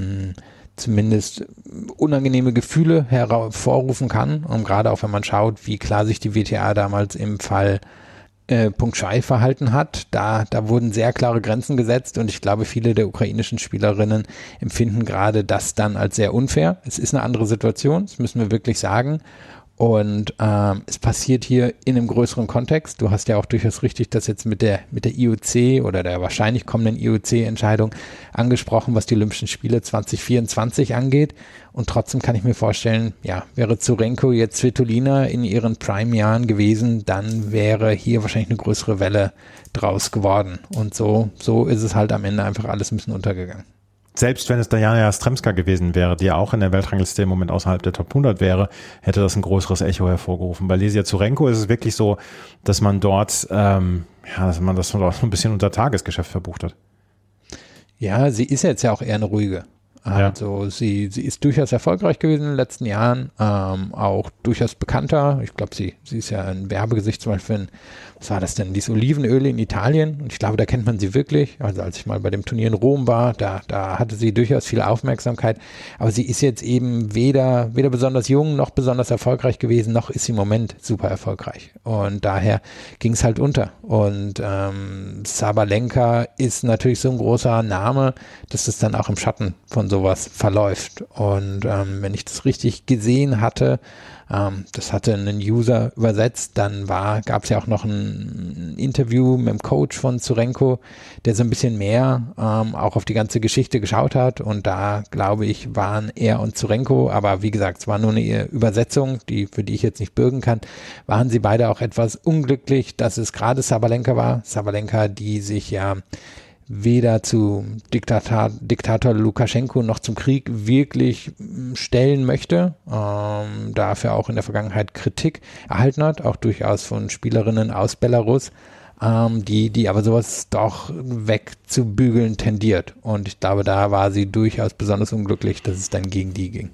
zumindest unangenehme Gefühle hervorrufen kann. Und gerade auch wenn man schaut, wie klar sich die WTA damals im Fall Punktschei verhalten hat. Da wurden sehr klare Grenzen gesetzt und ich glaube, viele der ukrainischen Spielerinnen empfinden gerade das dann als sehr unfair. Es ist eine andere Situation, das müssen wir wirklich sagen. Und es passiert hier in einem größeren Kontext. Du hast ja auch durchaus richtig das jetzt mit der IOC oder der wahrscheinlich kommenden IOC-Entscheidung angesprochen, was die Olympischen Spiele 2024 angeht. Und trotzdem kann ich mir vorstellen, ja, wäre Tsurenko jetzt Svitolina in ihren Prime-Jahren gewesen, dann wäre hier wahrscheinlich eine größere Welle draus geworden. Und so ist es halt am Ende einfach alles ein bisschen untergegangen. Selbst wenn es Diana Jastremska gewesen wäre, die ja auch in der Weltrangliste im Moment außerhalb der Top 100 wäre, hätte das ein größeres Echo hervorgerufen. Bei Lesia Tsurenko ist es wirklich so, dass man dort, dass man das ein bisschen unter Tagesgeschäft verbucht hat. Ja, sie ist jetzt ja auch eher eine ruhige. Also sie ist durchaus erfolgreich gewesen in den letzten Jahren, auch durchaus bekannter. Ich glaube, sie ist ja ein Werbegesicht zum Beispiel, was war das denn, dieses Olivenöl in Italien und ich glaube, da kennt man sie wirklich. Also als ich mal bei dem Turnier in Rom war, da hatte sie durchaus viel Aufmerksamkeit, aber sie ist jetzt eben weder besonders jung noch besonders erfolgreich gewesen, noch ist sie im Moment super erfolgreich und daher ging es halt unter und Sabalenka ist natürlich so ein großer Name, dass es dann auch im Schatten von sowas verläuft und wenn ich das richtig gesehen hatte, das hatte ein User übersetzt, dann gab es ja auch noch ein Interview mit dem Coach von Tsurenko, der so ein bisschen mehr auch auf die ganze Geschichte geschaut hat und da, glaube ich, waren er und Tsurenko, aber wie gesagt, es war nur eine Übersetzung, für die ich jetzt nicht bürgen kann, waren sie beide auch etwas unglücklich, dass es gerade Sabalenka war. Sabalenka, die sich ja weder zu Diktator Lukaschenko noch zum Krieg wirklich stellen möchte, dafür auch in der Vergangenheit Kritik erhalten hat, auch durchaus von Spielerinnen aus Belarus, die aber sowas doch wegzubügeln tendiert. Und ich glaube, da war sie durchaus besonders unglücklich, dass es dann gegen die ging.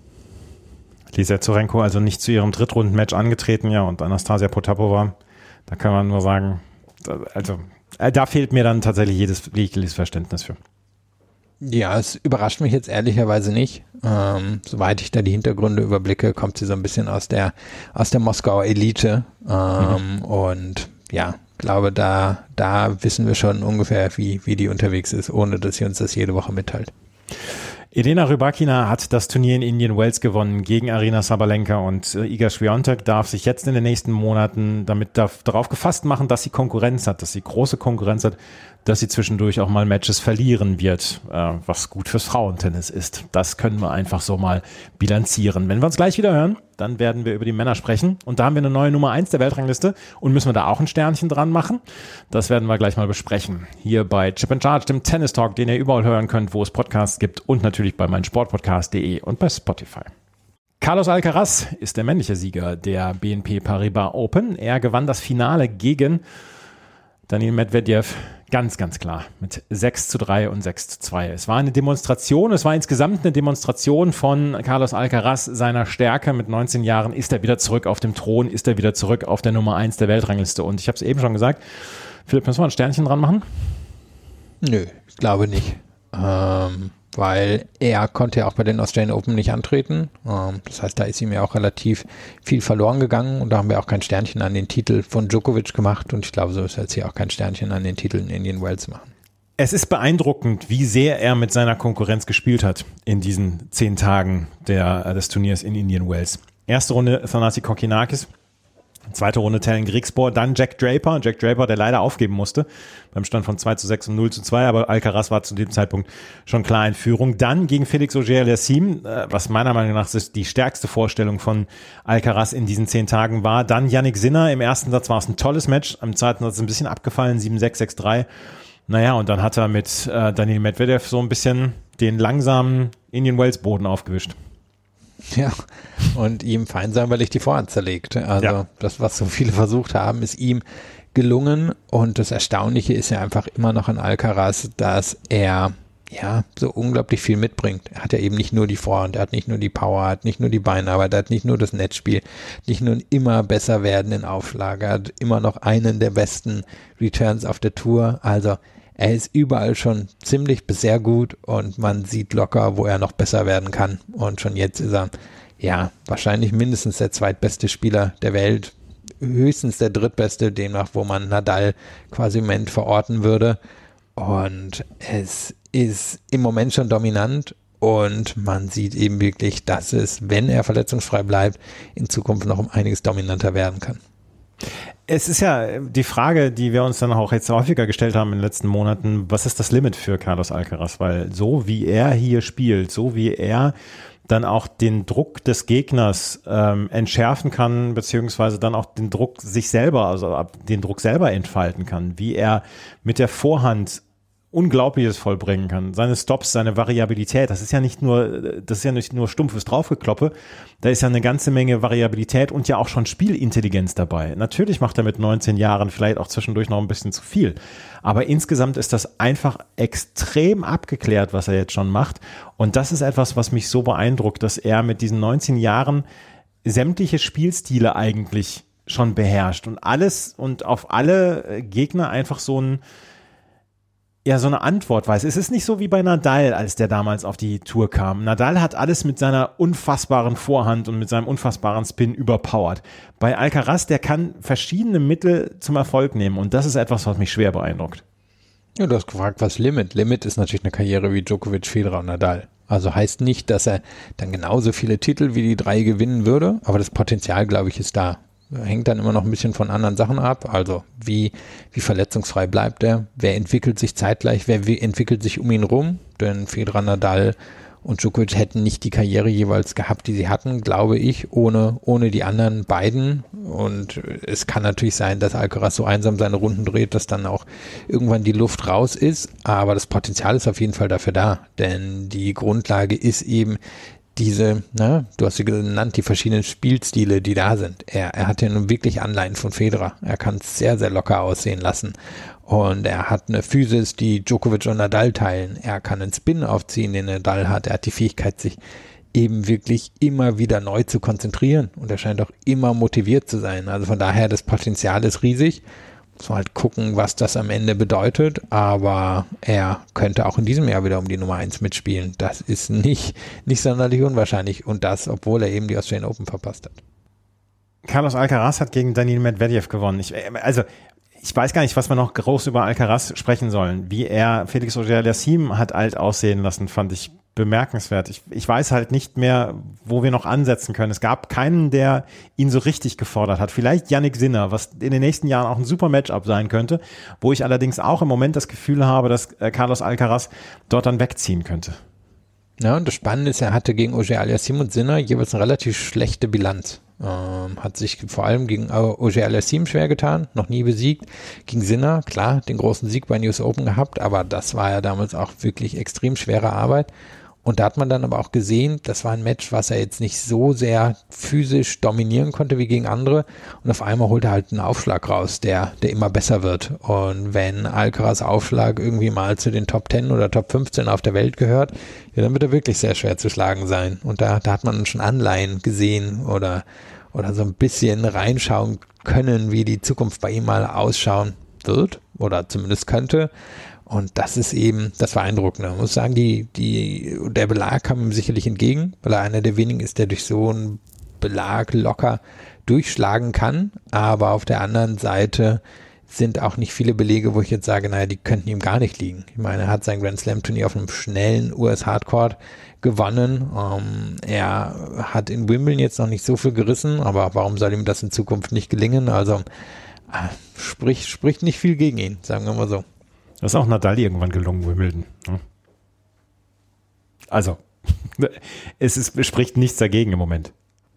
Lesia Tsurenko also nicht zu ihrem Drittrunden-Match angetreten, ja, und Anastasia Potapova, da kann man nur sagen, also da fehlt mir dann tatsächlich jedes Verständnis für. Ja, es überrascht mich jetzt ehrlicherweise nicht. Soweit ich da die Hintergründe überblicke, kommt sie so ein bisschen aus der Moskauer Elite. Und ja, glaube, da wissen wir schon ungefähr, wie die unterwegs ist, ohne dass sie uns das jede Woche mitteilt. Elena Rybakina hat das Turnier in Indian Wells gewonnen gegen Aryna Sabalenka und Iga Swiatek darf sich jetzt in den nächsten Monaten darauf gefasst machen, dass sie Konkurrenz hat, dass sie große Konkurrenz hat, dass sie zwischendurch auch mal Matches verlieren wird, was gut fürs Frauentennis ist. Das können wir einfach so mal bilanzieren. Wenn wir uns gleich wieder hören, dann werden wir über die Männer sprechen und da haben wir eine neue Nummer 1 der Weltrangliste und müssen wir da auch ein Sternchen dran machen? Das werden wir gleich mal besprechen. Hier bei Chip and Charge, dem Tennis Talk, den ihr überall hören könnt, wo es Podcasts gibt und natürlich bei meinsportpodcast.de und bei Spotify. Carlos Alcaraz ist der männliche Sieger der BNP Paribas Open. Er gewann das Finale gegen Daniil Medvedev ganz, ganz klar mit 6:3 und 6:2. Es war eine Demonstration, es war insgesamt eine Demonstration von Carlos Alcaraz, seiner Stärke. Mit 19 Jahren ist er wieder zurück auf dem Thron, ist er wieder zurück auf der Nummer 1 der Weltrangliste. Und ich habe es eben schon gesagt, Philipp, müssen wir ein Sternchen dran machen? Nö, ich glaube nicht. Weil er konnte ja auch bei den Australian Open nicht antreten. Das heißt, da ist ihm ja auch relativ viel verloren gegangen und da haben wir auch kein Sternchen an den Titel von Djokovic gemacht und ich glaube, so ist jetzt hier auch kein Sternchen an den Titel in Indian Wells machen. Es ist beeindruckend, wie sehr er mit seiner Konkurrenz gespielt hat in diesen 10 Tagen des Turniers in Indian Wells. Erste Runde Thanasi Kokkinakis, zweite Runde Tellen Griekspoor, dann Jack Draper, der leider aufgeben musste beim Stand von 2:6 und 0:2, aber Alcaraz war zu dem Zeitpunkt schon klar in Führung. Dann gegen Felix Auger-Aliassime, was meiner Meinung nach die stärkste Vorstellung von Alcaraz in diesen 10 Tagen war. Dann Jannik Sinner, im ersten Satz war es ein tolles Match, am zweiten Satz ein bisschen abgefallen, 7:6, 6:3. Naja, und dann hat er mit Daniil Medvedev so ein bisschen den langsamen Indian Wells Boden aufgewischt. Ja, und ihm fein säuberlich die Vorhand zerlegt. Also das, was so viele versucht haben, ist ihm gelungen. Und das Erstaunliche ist ja einfach immer noch an Alcaraz, dass er so unglaublich viel mitbringt. Er hat ja eben nicht nur die Vorhand, er hat nicht nur die Power, er hat nicht nur die Beinarbeit, er hat nicht nur das Netzspiel, nicht nur einen immer besser werdenden Aufschlag, er hat immer noch einen der besten Returns auf der Tour. Also er ist überall schon ziemlich bis sehr gut und man sieht locker, wo er noch besser werden kann. Und schon jetzt ist er, wahrscheinlich mindestens der zweitbeste Spieler der Welt, höchstens der drittbeste, demnach, wo man Nadal quasi im Moment verorten würde. Und es ist im Moment schon dominant und man sieht eben wirklich, dass es, wenn er verletzungsfrei bleibt, in Zukunft noch um einiges dominanter werden kann. Es ist ja die Frage, die wir uns dann auch jetzt häufiger gestellt haben in den letzten Monaten, was ist das Limit für Carlos Alcaraz? Weil so wie er hier spielt, so wie er dann auch den Druck des Gegners entschärfen kann, beziehungsweise dann auch den Druck sich selber, also den Druck selber entfalten kann, wie er mit der Vorhand Unglaubliches vollbringen kann. Seine Stops, seine Variabilität, das ist ja nicht nur stumpfes Draufgekloppe, da ist ja eine ganze Menge Variabilität und ja auch schon Spielintelligenz dabei. Natürlich macht er mit 19 Jahren vielleicht auch zwischendurch noch ein bisschen zu viel, aber insgesamt ist das einfach extrem abgeklärt, was er jetzt schon macht, und das ist etwas, was mich so beeindruckt, dass er mit diesen 19 Jahren sämtliche Spielstile eigentlich schon beherrscht und alles und auf alle Gegner einfach so eine Antwort weiß. Es ist nicht so wie bei Nadal, als der damals auf die Tour kam. Nadal hat alles mit seiner unfassbaren Vorhand und mit seinem unfassbaren Spin überpowert. Bei Alcaraz, der kann verschiedene Mittel zum Erfolg nehmen, und das ist etwas, was mich schwer beeindruckt. Ja, du hast gefragt, was Limit? Limit ist natürlich eine Karriere wie Djokovic, Federer und Nadal. Also heißt nicht, dass er dann genauso viele Titel wie die 3 gewinnen würde, aber das Potenzial, glaube ich, ist da. Hängt dann immer noch ein bisschen von anderen Sachen ab, also wie verletzungsfrei bleibt er, wer entwickelt sich zeitgleich, wer entwickelt sich um ihn rum, denn Federer, Nadal und Djokovic hätten nicht die Karriere jeweils gehabt, die sie hatten, glaube ich, ohne die anderen beiden, und es kann natürlich sein, dass Alcaraz so einsam seine Runden dreht, dass dann auch irgendwann die Luft raus ist, aber das Potenzial ist auf jeden Fall dafür da, denn die Grundlage ist eben du hast sie genannt, die verschiedenen Spielstile, die da sind. Er hat ja nun wirklich Anleihen von Federer. Er kann es sehr, sehr locker aussehen lassen. Und er hat eine Physis, die Djokovic und Nadal teilen. Er kann einen Spin aufziehen, den Nadal hat. Er hat die Fähigkeit, sich eben wirklich immer wieder neu zu konzentrieren. Und er scheint auch immer motiviert zu sein. Also von daher, das Potenzial ist riesig. Muss man halt gucken, was das am Ende bedeutet, aber er könnte auch in diesem Jahr wieder um die Nummer 1 mitspielen. Das ist nicht sonderlich unwahrscheinlich, und das, obwohl er eben die Australian Open verpasst hat. Carlos Alcaraz hat gegen Daniil Medvedev gewonnen. Ich weiß gar nicht, was wir noch groß über Alcaraz sprechen sollen. Wie er Felix Auger-Aliassime hat alt aussehen lassen, fand ich bemerkenswert. Ich weiß halt nicht mehr, wo wir noch ansetzen können. Es gab keinen, der ihn so richtig gefordert hat. Vielleicht Jannik Sinner, was in den nächsten Jahren auch ein super Matchup sein könnte, wo ich allerdings auch im Moment das Gefühl habe, dass Carlos Alcaraz dort dann wegziehen könnte. Ja, und das Spannende ist, er hatte gegen Auger-Aliassime und Sinner jeweils eine relativ schlechte Bilanz. Hat sich vor allem gegen Auger-Aliassime schwer getan, noch nie besiegt. Gegen Sinner, klar, den großen Sieg bei News Open gehabt, aber das war ja damals auch wirklich extrem schwere Arbeit. Und da hat man dann aber auch gesehen, das war ein Match, was er jetzt nicht so sehr physisch dominieren konnte wie gegen andere. Und auf einmal holt er halt einen Aufschlag raus, der immer besser wird. Und wenn Alcaraz Aufschlag irgendwie mal zu den Top 10 oder Top 15 auf der Welt gehört, ja, dann wird er wirklich sehr schwer zu schlagen sein. Und da hat man schon Anleihen gesehen oder so ein bisschen reinschauen können, wie die Zukunft bei ihm mal ausschauen wird oder zumindest könnte. Und das ist eben das Beeindruckende. Man muss sagen, der Belag kam ihm sicherlich entgegen, weil er einer der wenigen ist, der durch so einen Belag locker durchschlagen kann. Aber auf der anderen Seite sind auch nicht viele Belege, wo ich jetzt sage, naja, die könnten ihm gar nicht liegen. Ich meine, er hat sein Grand Slam Turnier auf einem schnellen US-Hardcourt gewonnen. Er hat in Wimbledon jetzt noch nicht so viel gerissen, aber warum soll ihm das in Zukunft nicht gelingen? Also spricht nicht viel gegen ihn, sagen wir mal so. Das ist auch Nadal irgendwann gelungen, Wimbledon. Also, es spricht nichts dagegen im Moment.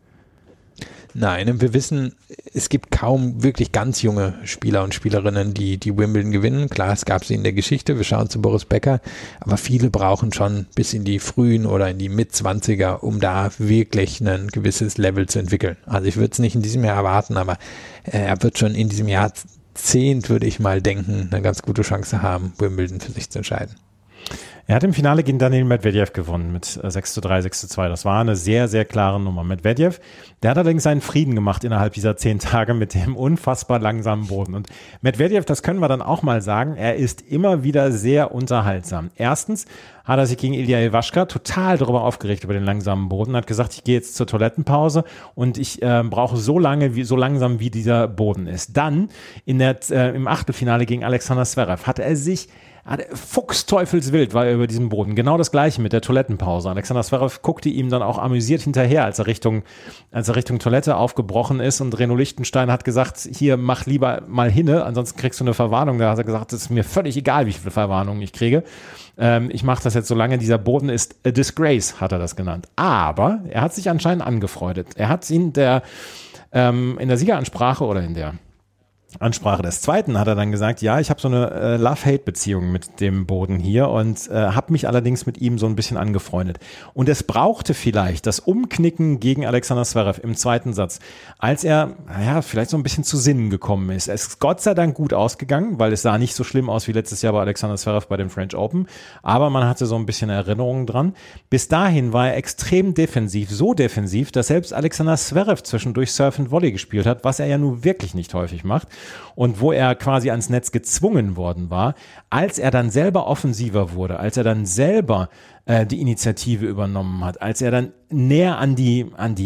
Nein, und wir wissen, es gibt kaum wirklich ganz junge Spieler und Spielerinnen, die Wimbledon gewinnen. Klar, es gab sie in der Geschichte, wir schauen zu Boris Becker, aber viele brauchen schon bis in die frühen oder in die Mit-20er, um da wirklich ein gewisses Level zu entwickeln. Also ich würde es nicht in diesem Jahr erwarten, aber er wird schon in diesem Jahrzehnt, würde ich mal denken, eine ganz gute Chance haben, Wimbledon für sich zu entscheiden. Er hat im Finale gegen Daniil Medvedev gewonnen mit 6:3, 6:2. Das war eine sehr, sehr klare Nummer. Medvedev, der hat allerdings seinen Frieden gemacht innerhalb dieser 10 Tage mit dem unfassbar langsamen Boden. Und Medvedev, das können wir dann auch mal sagen, er ist immer wieder sehr unterhaltsam. Erstens hat er sich gegen Ilya Ivashka total darüber aufgeregt über den langsamen Boden, hat gesagt, ich gehe jetzt zur Toilettenpause und ich brauche so langsam wie dieser Boden ist. Dann im Achtelfinale gegen Alexander Zverev hatte er sich fuchsteufelswild war er über diesem Boden. Genau das Gleiche mit der Toilettenpause. Alexander Zverev guckte ihm dann auch amüsiert hinterher, als er Richtung Toilette aufgebrochen ist, und Reno Lichtenstein hat gesagt, hier, mach lieber mal hinne, ansonsten kriegst du eine Verwarnung. Da hat er gesagt, es ist mir völlig egal, wie viele Verwarnungen ich kriege. Ich mache das jetzt, solange dieser Boden ist a disgrace, hat er das genannt. Aber er hat sich anscheinend angefreundet. Er hat ihn in der Siegeransprache oder in der Ansprache des Zweiten hat er dann gesagt, ja, ich habe so eine Love-Hate-Beziehung mit dem Boden hier und habe mich allerdings mit ihm so ein bisschen angefreundet. Und es brauchte vielleicht das Umknicken gegen Alexander Zverev im zweiten Satz, als er vielleicht so ein bisschen zu Sinnen gekommen ist. Es ist Gott sei Dank gut ausgegangen, weil es sah nicht so schlimm aus wie letztes Jahr bei Alexander Zverev bei den French Open, aber man hatte so ein bisschen Erinnerungen dran. Bis dahin war er extrem defensiv, so defensiv, dass selbst Alexander Zverev zwischendurch Surf and Volley gespielt hat, was er ja nun wirklich nicht häufig macht. Und wo er quasi ans Netz gezwungen worden war, als er dann selber offensiver wurde, als er dann selber die Initiative übernommen hat, als er dann näher an die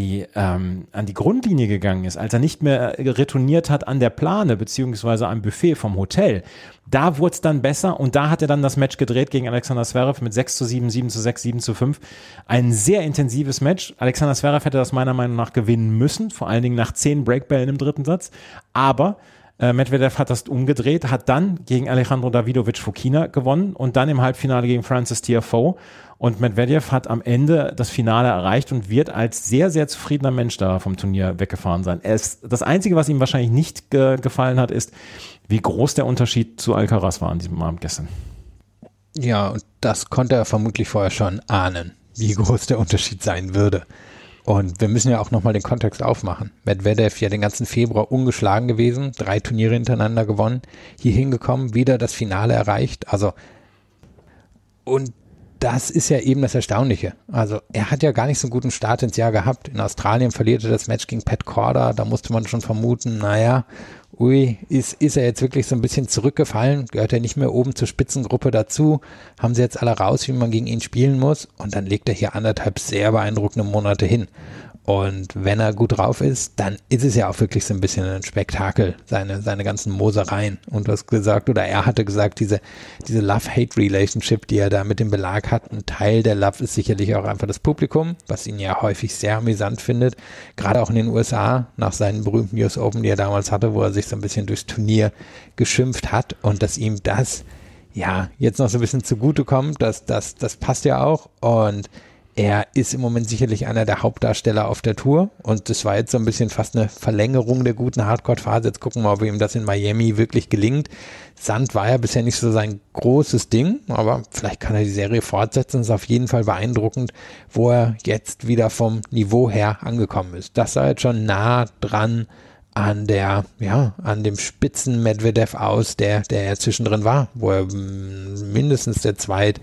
Grundlinie gegangen ist, als er nicht mehr retourniert hat an der Plane beziehungsweise am Buffet vom Hotel, da wurde es dann besser und da hat er dann das Match gedreht gegen Alexander Zverev mit 6:7, 7:6, 7:5. Ein sehr intensives Match. Alexander Zverev hätte das meiner Meinung nach gewinnen müssen, vor allen Dingen nach 10 Breakbällen im dritten Satz, aber Medvedev hat das umgedreht, hat dann gegen Alejandro Davidovich Fokina gewonnen und dann im Halbfinale gegen Francis Tiafoe. Und Medvedev hat am Ende das Finale erreicht und wird als sehr, sehr zufriedener Mensch da vom Turnier weggefahren sein. Das Einzige, was ihm wahrscheinlich nicht gefallen hat, ist, wie groß der Unterschied zu Alcaraz war an diesem Abend gestern. Ja, und das konnte er vermutlich vorher schon ahnen, wie groß der Unterschied sein würde. Und wir müssen ja auch nochmal den Kontext aufmachen. Medvedev ja den ganzen Februar ungeschlagen gewesen, 3 Turniere hintereinander gewonnen, hier hingekommen, wieder das Finale erreicht. Und das ist ja eben das Erstaunliche. Also er hat ja gar nicht so einen guten Start ins Jahr gehabt. In Australien verlierte das Match gegen Pat Corda, da musste man schon vermuten, ist er jetzt wirklich so ein bisschen zurückgefallen, gehört er nicht mehr oben zur Spitzengruppe dazu, haben sie jetzt alle raus, wie man gegen ihn spielen muss, und dann legt er hier 1,5 sehr beeindruckende Monate hin. Und wenn er gut drauf ist, dann ist es ja auch wirklich so ein bisschen ein Spektakel, seine ganzen Mosereien. Und du hast gesagt, oder er hatte gesagt, diese Love-Hate-Relationship, die er da mit dem Belag hat, ein Teil der Love ist sicherlich auch einfach das Publikum, was ihn ja häufig sehr amüsant findet. Gerade auch in den USA, nach seinen berühmten US Open, die er damals hatte, wo er sich so ein bisschen durchs Turnier geschimpft hat, und dass ihm das ja jetzt noch so ein bisschen zugutekommt, das passt ja auch. Und er ist im Moment sicherlich einer der Hauptdarsteller auf der Tour, und das war jetzt so ein bisschen fast eine Verlängerung der guten Hardcourt-Phase. Jetzt gucken wir mal, ob ihm das in Miami wirklich gelingt. Sand war ja bisher nicht so sein großes Ding, aber vielleicht kann er die Serie fortsetzen. Es ist auf jeden Fall beeindruckend, wo er jetzt wieder vom Niveau her angekommen ist. Das sah jetzt schon nah dran an dem Spitzen Medvedev aus, der er zwischendrin war, wo er mindestens der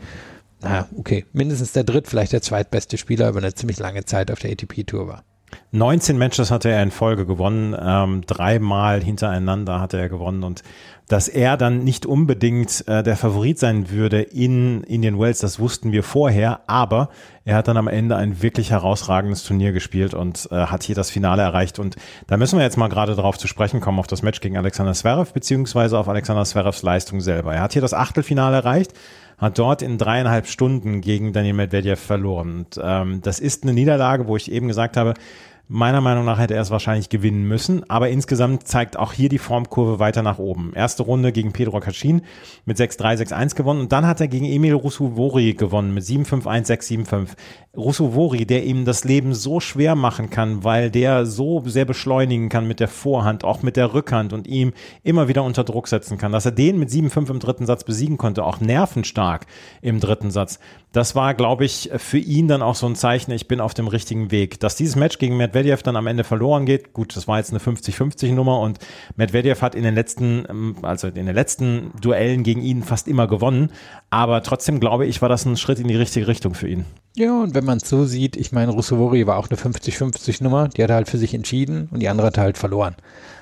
dritt, vielleicht der zweitbeste Spieler über eine ziemlich lange Zeit auf der ATP-Tour war. 19 Matches hatte er in Folge gewonnen, 3 Mal hintereinander hatte er gewonnen, und dass er dann nicht unbedingt der Favorit sein würde in Indian Wells, das wussten wir vorher, aber er hat dann am Ende ein wirklich herausragendes Turnier gespielt und hat hier das Finale erreicht. Und da müssen wir jetzt mal gerade drauf zu sprechen kommen, auf das Match gegen Alexander Zverev, beziehungsweise auf Alexander Zverevs Leistung selber. Er hat hier das Achtelfinale erreicht, hat dort in 3,5 Stunden gegen Daniil Medvedev verloren. Und das ist eine Niederlage, wo ich eben gesagt habe, meiner Meinung nach hätte er es wahrscheinlich gewinnen müssen, aber insgesamt zeigt auch hier die Formkurve weiter nach oben. Erste Runde gegen Pedro Cachin mit 6-3, 6-1 gewonnen und dann hat er gegen Emil Ruusuvuori gewonnen mit 7-5, 1-6, 7-5. Ruusuvuori, der ihm das Leben so schwer machen kann, weil der so sehr beschleunigen kann mit der Vorhand, auch mit der Rückhand und ihm immer wieder unter Druck setzen kann, dass er den mit 7-5 im dritten Satz besiegen konnte, auch nervenstark im dritten Satz. Das war, glaube ich, für ihn dann auch so ein Zeichen, ich bin auf dem richtigen Weg. Dass dieses Match gegen Medvedev dann am Ende verloren geht, gut, das war jetzt eine 50-50 Nummer und Medvedev hat in den letzten Duellen gegen ihn fast immer gewonnen, aber trotzdem, glaube ich, war das ein Schritt in die richtige Richtung für ihn. Ja, und wenn man es so sieht, ich meine, Ruusuvuori war auch eine 50-50 Nummer, die hat er halt für sich entschieden und die andere hat er halt verloren.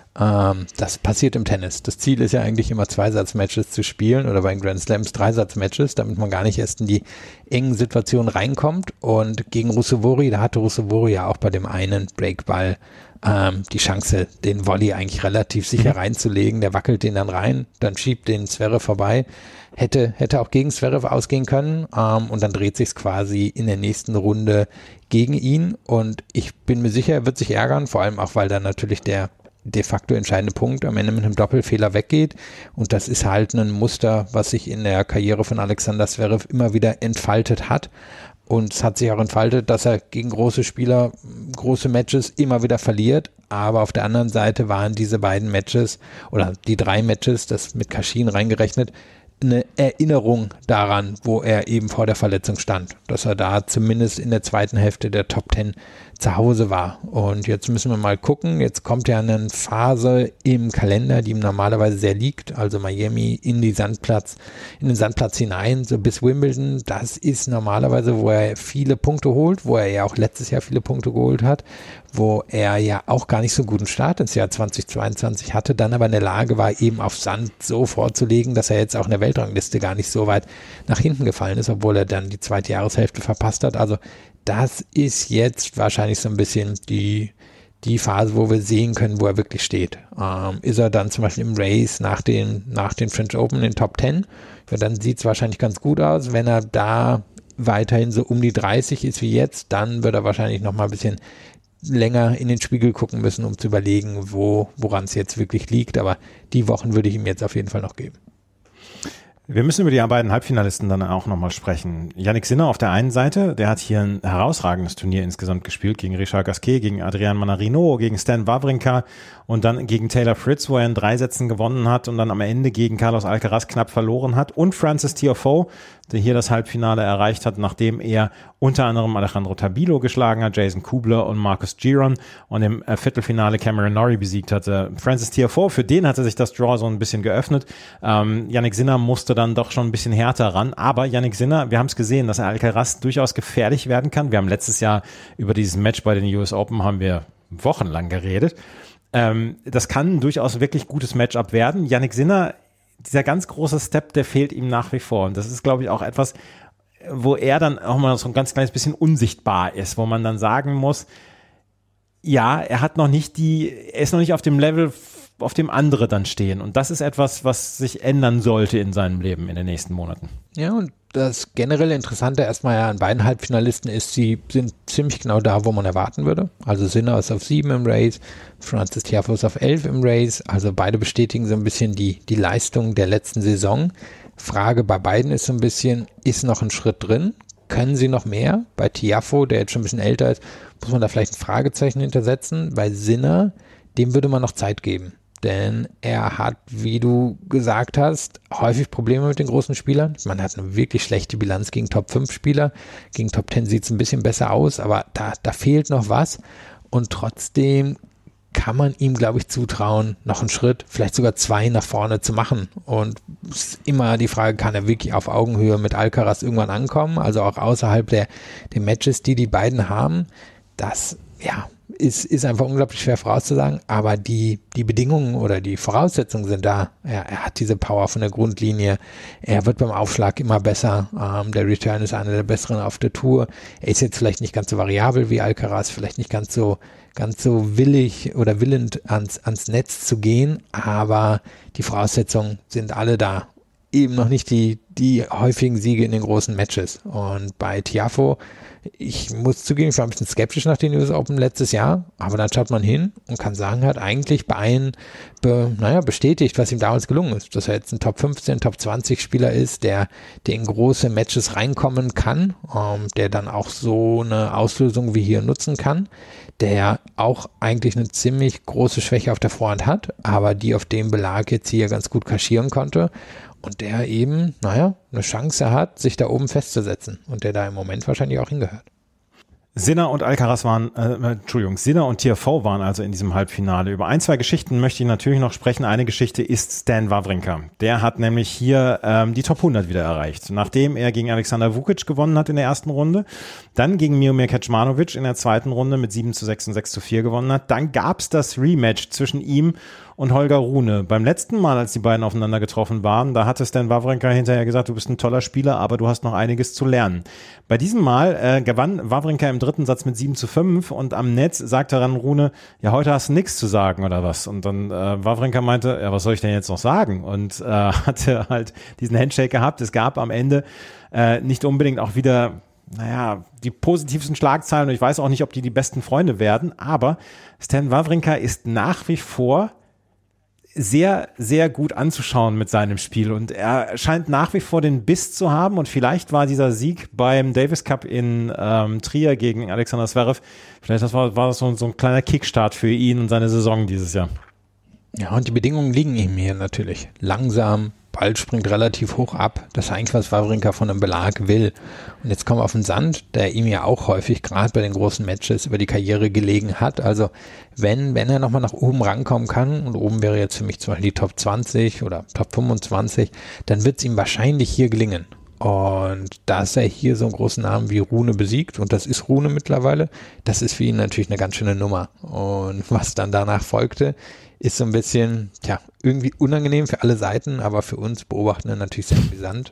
Das passiert im Tennis. Das Ziel ist ja eigentlich immer Zweisatzmatches zu spielen oder bei den Grand Slams Dreisatzmatches, damit man gar nicht erst in die engen Situationen reinkommt. Und gegen Ruusuvuori, da hatte Ruusuvuori ja auch bei dem einen Breakball die Chance, den Volley eigentlich relativ sicher reinzulegen. Der wackelt den dann rein, dann schiebt den Zverev vorbei. Hätte auch gegen Zverev ausgehen können und dann dreht sich's quasi in der nächsten Runde gegen ihn. Und ich bin mir sicher, er wird sich ärgern, vor allem auch, weil dann natürlich der de facto entscheidende Punkt am Ende mit einem Doppelfehler weggeht und das ist halt ein Muster, was sich in der Karriere von Alexander Zverev immer wieder entfaltet hat und es hat sich auch entfaltet, dass er gegen große Spieler, große Matches immer wieder verliert, aber auf der anderen Seite waren diese beiden Matches oder die 3 Matches, das mit Cachin reingerechnet, eine Erinnerung daran, wo er eben vor der Verletzung stand, dass er da zumindest in der zweiten Hälfte der Top 10 zu Hause war. Und jetzt müssen wir mal gucken, jetzt kommt ja eine Phase im Kalender, die ihm normalerweise sehr liegt, also Miami in den Sandplatz hinein, so bis Wimbledon, das ist normalerweise, wo er viele Punkte holt, wo er ja auch letztes Jahr viele Punkte geholt hat, wo er ja auch gar nicht so einen guten Start ins Jahr 2022 hatte, dann aber in der Lage war, eben auf Sand so vorzulegen, dass er jetzt auch in der Weltrangliste gar nicht so weit nach hinten gefallen ist, obwohl er dann die zweite Jahreshälfte verpasst hat. Also das ist jetzt wahrscheinlich so ein bisschen die Phase, wo wir sehen können, wo er wirklich steht. Ist er dann zum Beispiel im Race nach den French Open in den Top 10, ja, dann sieht es wahrscheinlich ganz gut aus. Wenn er da weiterhin so um die 30 ist wie jetzt, dann wird er wahrscheinlich noch mal ein bisschen länger in den Spiegel gucken müssen, um zu überlegen, woran es jetzt wirklich liegt. Aber die Wochen würde ich ihm jetzt auf jeden Fall noch geben. Wir müssen über die beiden Halbfinalisten dann auch nochmal sprechen. Jannik Sinner auf der einen Seite, der hat hier ein herausragendes Turnier insgesamt gespielt, gegen Richard Gasquet, gegen Adrian Manarino, gegen Stan Wawrinka und dann gegen Taylor Fritz, wo er in 3 Sätzen gewonnen hat und dann am Ende gegen Carlos Alcaraz knapp verloren hat und Frances Tiafoe, der hier das Halbfinale erreicht hat, nachdem er unter anderem Alejandro Tabilo geschlagen hat, Jason Kubler und Marcus Giron und im Viertelfinale Cameron Norrie besiegt hatte. Frances Tiafoe, für den hatte sich das Draw so ein bisschen geöffnet. Jannik Sinner musste dann doch schon ein bisschen härter ran, aber Jannik Sinner, wir haben es gesehen, dass Alcaraz durchaus gefährlich werden kann. Wir haben letztes Jahr über dieses Match bei den US Open haben wir wochenlang geredet. Das kann durchaus wirklich gutes Matchup werden. Jannik Sinner, dieser ganz große Step, der fehlt ihm nach wie vor. Und das ist, glaube ich, auch etwas, wo er dann auch mal so ein ganz kleines bisschen unsichtbar ist, wo man dann sagen muss, ja, er ist noch nicht auf dem Level, auf dem andere dann stehen. Und das ist etwas, was sich ändern sollte in seinem Leben in den nächsten Monaten. Ja, und das generell Interessante erstmal ja an beiden Halbfinalisten ist, sie sind ziemlich genau da, wo man erwarten würde. Also Sinner ist auf 7 im Race, Frances Tiafoe ist auf 11 im Race. Also beide bestätigen so ein bisschen die Leistung der letzten Saison. Frage bei beiden ist so ein bisschen, ist noch ein Schritt drin? Können sie noch mehr? Bei Tiafoe, der jetzt schon ein bisschen älter ist, muss man da vielleicht ein Fragezeichen hintersetzen. Bei Sinner, dem würde man noch Zeit geben. Denn er hat, wie du gesagt hast, häufig Probleme mit den großen Spielern. Man hat eine wirklich schlechte Bilanz gegen Top-5-Spieler. Gegen Top 10 sieht es ein bisschen besser aus, aber da fehlt noch was. Und trotzdem kann man ihm, glaube ich, zutrauen, noch einen Schritt, vielleicht sogar 2 nach vorne zu machen. Und es ist immer die Frage, kann er wirklich auf Augenhöhe mit Alcaraz irgendwann ankommen? Also auch außerhalb der Matches, die beiden haben. Das, ja, ist einfach unglaublich schwer vorauszusagen, aber die Bedingungen oder die Voraussetzungen sind da. Er hat diese Power von der Grundlinie, er wird beim Aufschlag immer besser, der Return ist einer der besseren auf der Tour, er ist jetzt vielleicht nicht ganz so variabel wie Alcaraz, vielleicht nicht ganz so willig oder willend ans Netz zu gehen, aber die Voraussetzungen sind alle da. Eben noch nicht die häufigen Siege in den großen Matches. Und bei Tiafoe, ich muss zugeben, ich war ein bisschen skeptisch nach den US Open letztes Jahr, aber dann schaut man hin und kann sagen, hat eigentlich bei allen bestätigt, was ihm damals gelungen ist, dass er jetzt ein Top 15, Top 20 Spieler ist, der in große Matches reinkommen kann, der dann auch so eine Auslösung wie hier nutzen kann, der auch eigentlich eine ziemlich große Schwäche auf der Vorhand hat, aber die auf dem Belag jetzt hier ganz gut kaschieren konnte. Und der eben, eine Chance hat, sich da oben festzusetzen und der da im Moment wahrscheinlich auch hingehört. Sinner und Tiafoe waren also in diesem Halbfinale. Über 1, 2 Geschichten möchte ich natürlich noch sprechen. Eine Geschichte ist Stan Wawrinka. Der hat nämlich hier die Top 100 wieder erreicht. Nachdem er gegen Alexander Vukic gewonnen hat in der ersten Runde, dann gegen Miomir Kecmanovic in der zweiten Runde mit 7:6 und 6:4 gewonnen hat. Dann gab es das Rematch zwischen ihm und Holger Rune. Beim letzten Mal, als die beiden aufeinander getroffen waren, da hatte Stan Wawrinka hinterher gesagt, du bist ein toller Spieler, aber du hast noch einiges zu lernen. Bei diesem Mal gewann Wawrinka im dritten Satz mit 7:5 und am Netz sagte dann Rune, ja, heute hast du nichts zu sagen oder was? Und dann Wawrinka meinte, ja, was soll ich denn jetzt noch sagen? Und hatte halt diesen Handshake gehabt. Es gab am Ende nicht unbedingt auch wieder die positivsten Schlagzeilen und ich weiß auch nicht, ob die besten Freunde werden, aber Stan Wawrinka ist nach wie vor sehr, sehr gut anzuschauen mit seinem Spiel und er scheint nach wie vor den Biss zu haben und vielleicht war dieser Sieg beim Davis Cup in Trier gegen Alexander Zverev, vielleicht war das so ein kleiner Kickstart für ihn und seine Saison dieses Jahr. Ja, und die Bedingungen liegen ihm hier natürlich. Langsam, Ball springt relativ hoch ab. Das ist eigentlich, was Wawrinka von einem Belag will. Und jetzt kommen wir auf den Sand, der ihm ja auch häufig, gerade bei den großen Matches, über die Karriere gelegen hat. Also wenn er nochmal nach oben rankommen kann, und oben wäre jetzt für mich zum Beispiel die Top 20 oder Top 25, dann wird es ihm wahrscheinlich hier gelingen. Und dass er hier so einen großen Namen wie Rune besiegt, und das ist Rune mittlerweile, das ist für ihn natürlich eine ganz schöne Nummer. Und was dann danach folgte, ist so ein bisschen, irgendwie unangenehm für alle Seiten, aber für uns Beobachtende natürlich sehr amüsant,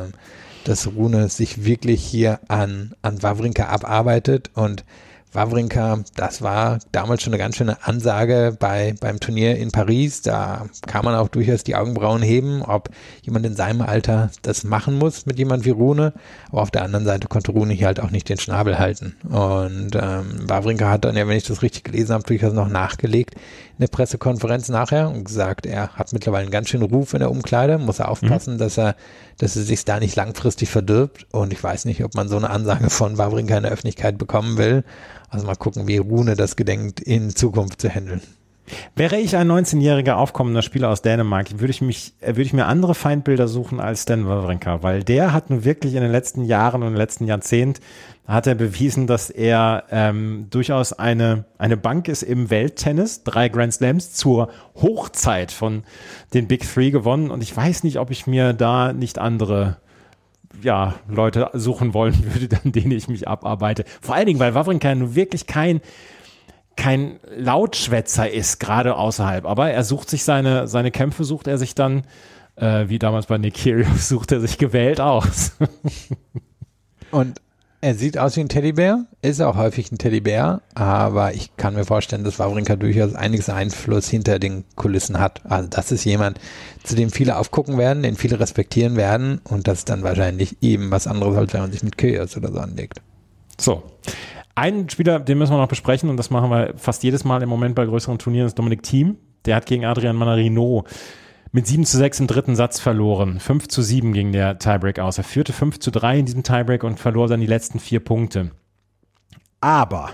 dass Rune sich wirklich hier an Wawrinka abarbeitet und Wawrinka, das war damals schon eine ganz schöne Ansage beim Turnier in Paris. Da kann man auch durchaus die Augenbrauen heben, ob jemand in seinem Alter das machen muss mit jemand wie Rune. Aber auf der anderen Seite konnte Rune hier halt auch nicht den Schnabel halten. Und Wawrinka hat dann ja, wenn ich das richtig gelesen habe, durchaus noch nachgelegt in der Pressekonferenz nachher und gesagt, er hat mittlerweile einen ganz schönen Ruf in der Umkleide, muss er aufpassen, dass er sich da nicht langfristig verdirbt. Und ich weiß nicht, ob man so eine Ansage von Wawrinka in der Öffentlichkeit bekommen will. Also mal gucken, wie Rune das gedenkt, in Zukunft zu handeln. Wäre ich ein 19-jähriger aufkommender Spieler aus Dänemark, würde ich mir andere Feindbilder suchen als Stan Wawrinka, weil der hat nun wirklich in den letzten Jahren und im letzten Jahrzehnt hat er bewiesen, dass er durchaus eine Bank ist im Welttennis, 3 Grand Slams zur Hochzeit von den Big Three gewonnen und ich weiß nicht, ob ich mir da nicht andere Leute suchen wollen würde, an denen ich mich abarbeite. Vor allen Dingen, weil Wawrinka nun wirklich kein Lautschwätzer ist, gerade außerhalb. Aber er sucht sich seine Kämpfe, sucht er sich dann, wie damals bei Nick Kyrgios, sucht er sich gewählt aus. Und er sieht aus wie ein Teddybär, ist auch häufig ein Teddybär, aber ich kann mir vorstellen, dass Wawrinka durchaus einiges Einfluss hinter den Kulissen hat. Also das ist jemand, zu dem viele aufgucken werden, den viele respektieren werden und das ist dann wahrscheinlich eben was anderes, als wenn man sich mit Kyrgios oder so anlegt. So. Einen Spieler, den müssen wir noch besprechen und das machen wir fast jedes Mal im Moment bei größeren Turnieren, ist Dominic Thiem. Der hat gegen Adrian Manarino mit 7:6 im dritten Satz verloren. 5:7 ging der Tiebreak aus. Er führte 5:3 in diesem Tiebreak und verlor dann die letzten 4 Punkte. Aber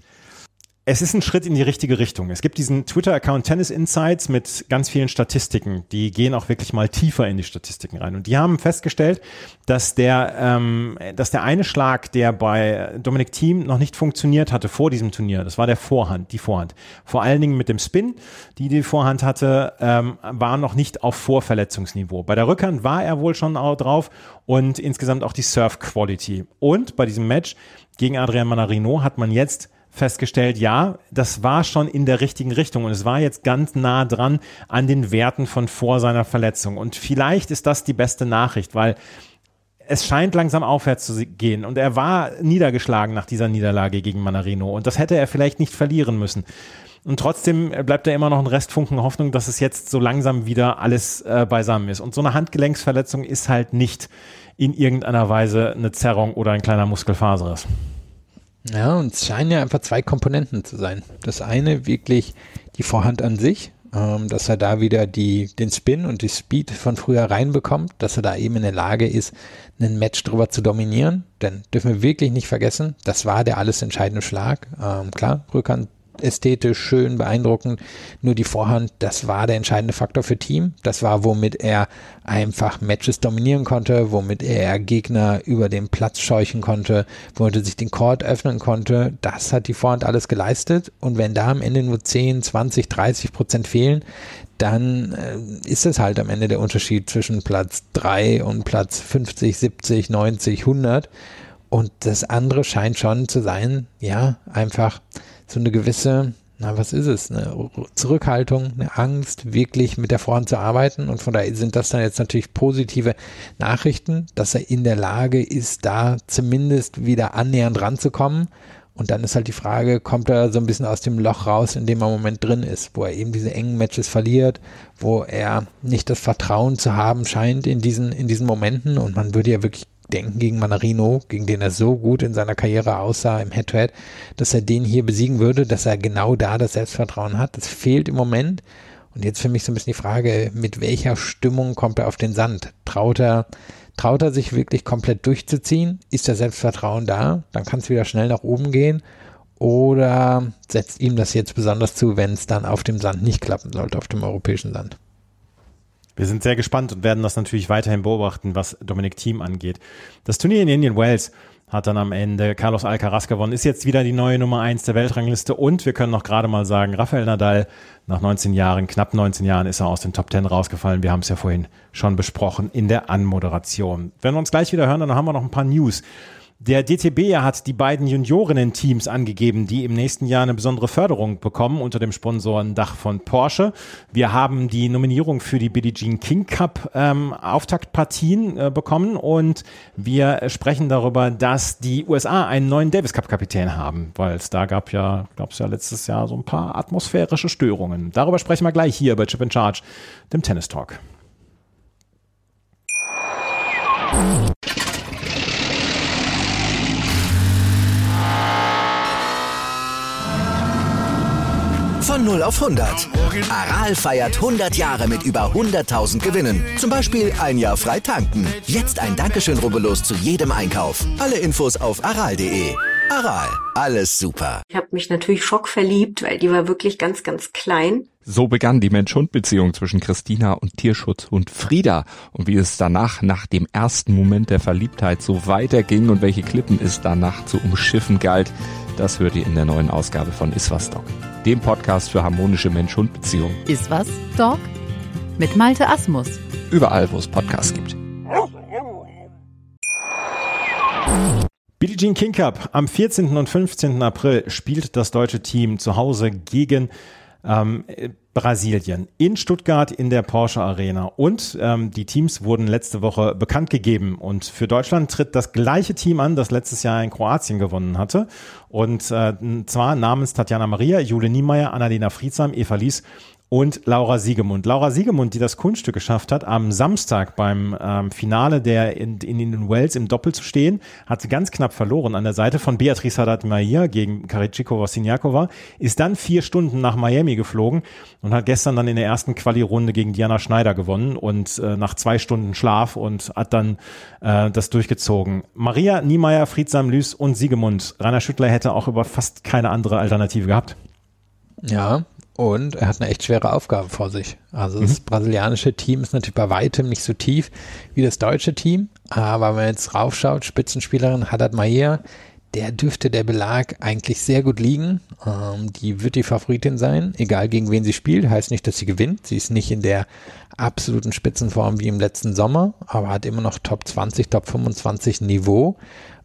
es ist ein Schritt in die richtige Richtung. Es gibt diesen Twitter-Account Tennis Insights mit ganz vielen Statistiken. Die gehen auch wirklich mal tiefer in die Statistiken rein. Und die haben festgestellt, dass der eine Schlag, der bei Dominic Thiem noch nicht funktioniert hatte vor diesem Turnier, das war die Vorhand. Vor allen Dingen mit dem Spin, die Vorhand hatte, war noch nicht auf Vorverletzungsniveau. Bei der Rückhand war er wohl schon drauf und insgesamt auch die Serve-Quality. Und bei diesem Match gegen Adrian Manarino hat man jetzt festgestellt, ja, das war schon in der richtigen Richtung und es war jetzt ganz nah dran an den Werten von vor seiner Verletzung. Und vielleicht ist das die beste Nachricht, weil es scheint langsam aufwärts zu gehen und er war niedergeschlagen nach dieser Niederlage gegen Mannarino und das hätte er vielleicht nicht verlieren müssen. Und trotzdem bleibt da immer noch ein Restfunken Hoffnung, dass es jetzt so langsam wieder alles beisammen ist. Und so eine Handgelenksverletzung ist halt nicht in irgendeiner Weise eine Zerrung oder ein kleiner Muskelfaserriss. Ja, und es scheinen ja einfach zwei Komponenten zu sein. Das eine wirklich die Vorhand an sich, dass er da wieder den Spin und die Speed von früher reinbekommt, dass er da eben in der Lage ist, ein Match drüber zu dominieren. Denn dürfen wir wirklich nicht vergessen, das war der alles entscheidende Schlag. Klar, Rückhand ästhetisch, schön, beeindruckend. Nur die Vorhand, das war der entscheidende Faktor für Thiem. Das war, womit er einfach Matches dominieren konnte, womit er Gegner über den Platz scheuchen konnte, womit er sich den Court öffnen konnte. Das hat die Vorhand alles geleistet. Und wenn da am Ende nur 10, 20, 30% fehlen, dann ist es halt am Ende der Unterschied zwischen Platz 3 und Platz 50, 70, 90, 100. Und das andere scheint schon zu sein, ja, einfach so eine gewisse, was ist es, eine Zurückhaltung, eine Angst, wirklich mit der Vorhand zu arbeiten und von daher sind das dann jetzt natürlich positive Nachrichten, dass er in der Lage ist, da zumindest wieder annähernd ranzukommen und dann ist halt die Frage, kommt er so ein bisschen aus dem Loch raus, in dem er im Moment drin ist, wo er eben diese engen Matches verliert, wo er nicht das Vertrauen zu haben scheint in diesen Momenten und man würde ja wirklich denken gegen Mannarino, gegen den er so gut in seiner Karriere aussah im Head-to-Head, dass er den hier besiegen würde, dass er genau da das Selbstvertrauen hat. Das fehlt im Moment. Und jetzt für mich so ein bisschen die Frage, mit welcher Stimmung kommt er auf den Sand? Traut er sich wirklich komplett durchzuziehen? Ist das Selbstvertrauen da? Dann kann es wieder schnell nach oben gehen. Oder setzt ihm das jetzt besonders zu, wenn es dann auf dem Sand nicht klappen sollte, auf dem europäischen Sand? Wir sind sehr gespannt und werden das natürlich weiterhin beobachten, was Dominic Thiem angeht. Das Turnier in Indian Wells hat dann am Ende Carlos Alcaraz gewonnen, ist jetzt wieder die neue Nummer 1 der Weltrangliste und wir können noch gerade mal sagen, Rafael Nadal nach knapp 19 Jahren ist er aus den Top 10 rausgefallen. Wir haben es ja vorhin schon besprochen in der Anmoderation. Wenn wir uns gleich wieder hören, dann haben wir noch ein paar News. Der DTB hat die beiden Juniorinnen-Teams angegeben, die im nächsten Jahr eine besondere Förderung bekommen unter dem Sponsorendach von Porsche. Wir haben die Nominierung für die Billie Jean King Cup Auftaktpartien bekommen und wir sprechen darüber, dass die USA einen neuen Davis Cup Kapitän haben, weil es da gab ja letztes Jahr so ein paar atmosphärische Störungen. Darüber sprechen wir gleich hier bei Chip in Charge, dem Tennis Talk. Von 0 auf 100. Aral feiert 100 Jahre mit über 100.000 Gewinnen. Zum Beispiel ein Jahr frei tanken. Jetzt ein Dankeschön, rubbellos zu jedem Einkauf. Alle Infos auf aral.de. Aral, alles super. Ich habe mich natürlich schockverliebt, weil die war wirklich ganz, ganz klein. So begann die Mensch-Hund-Beziehung zwischen Christina und Tierschutzhund Frieda. Und wie es danach, nach dem ersten Moment der Verliebtheit, so weiterging und welche Klippen es danach zu umschiffen galt, das hört ihr in der neuen Ausgabe von Iswas Dog, dem Podcast für harmonische Mensch-Hund-Beziehungen. Iswas Dog mit Malte Asmus. Überall, wo es Podcasts gibt. Billie Jean King Cup. Am 14. und 15. April spielt das deutsche Team zu Hause gegen Brasilien in Stuttgart in der Porsche Arena und die Teams wurden letzte Woche bekannt gegeben und für Deutschland tritt das gleiche Team an, das letztes Jahr in Kroatien gewonnen hatte und zwar namens Tatjana Maria, Jule Niemeyer, Annalena Friedsam, Eva Lies und Laura Siegemund. Laura Siegemund, die das Kunststück geschafft hat, am Samstag beim Finale der in Wales im Doppel zu stehen, hat sie ganz knapp verloren an der Seite von Beatriz Haddad-Maia gegen Krejcikova-Siniakova, ist dann 4 Stunden nach Miami geflogen und hat gestern dann in der ersten Quali-Runde gegen Diana Schneider gewonnen und nach 2 Stunden Schlaf und hat dann das durchgezogen. Maria, Niemeyer, Friedsam, Lys und Siegemund. Rainer Schüttler hätte auch über fast keine andere Alternative gehabt. Ja, und er hat eine echt schwere Aufgabe vor sich. Also das brasilianische Team ist natürlich bei weitem nicht so tief wie das deutsche Team. Aber wenn man jetzt raufschaut, Spitzenspielerin Haddad-Maia, der dürfte der Belag eigentlich sehr gut liegen. Die wird die Favoritin sein, egal gegen wen sie spielt. Heißt nicht, dass sie gewinnt. Sie ist nicht in der absoluten Spitzenform wie im letzten Sommer, aber hat immer noch Top 20, Top 25 Niveau.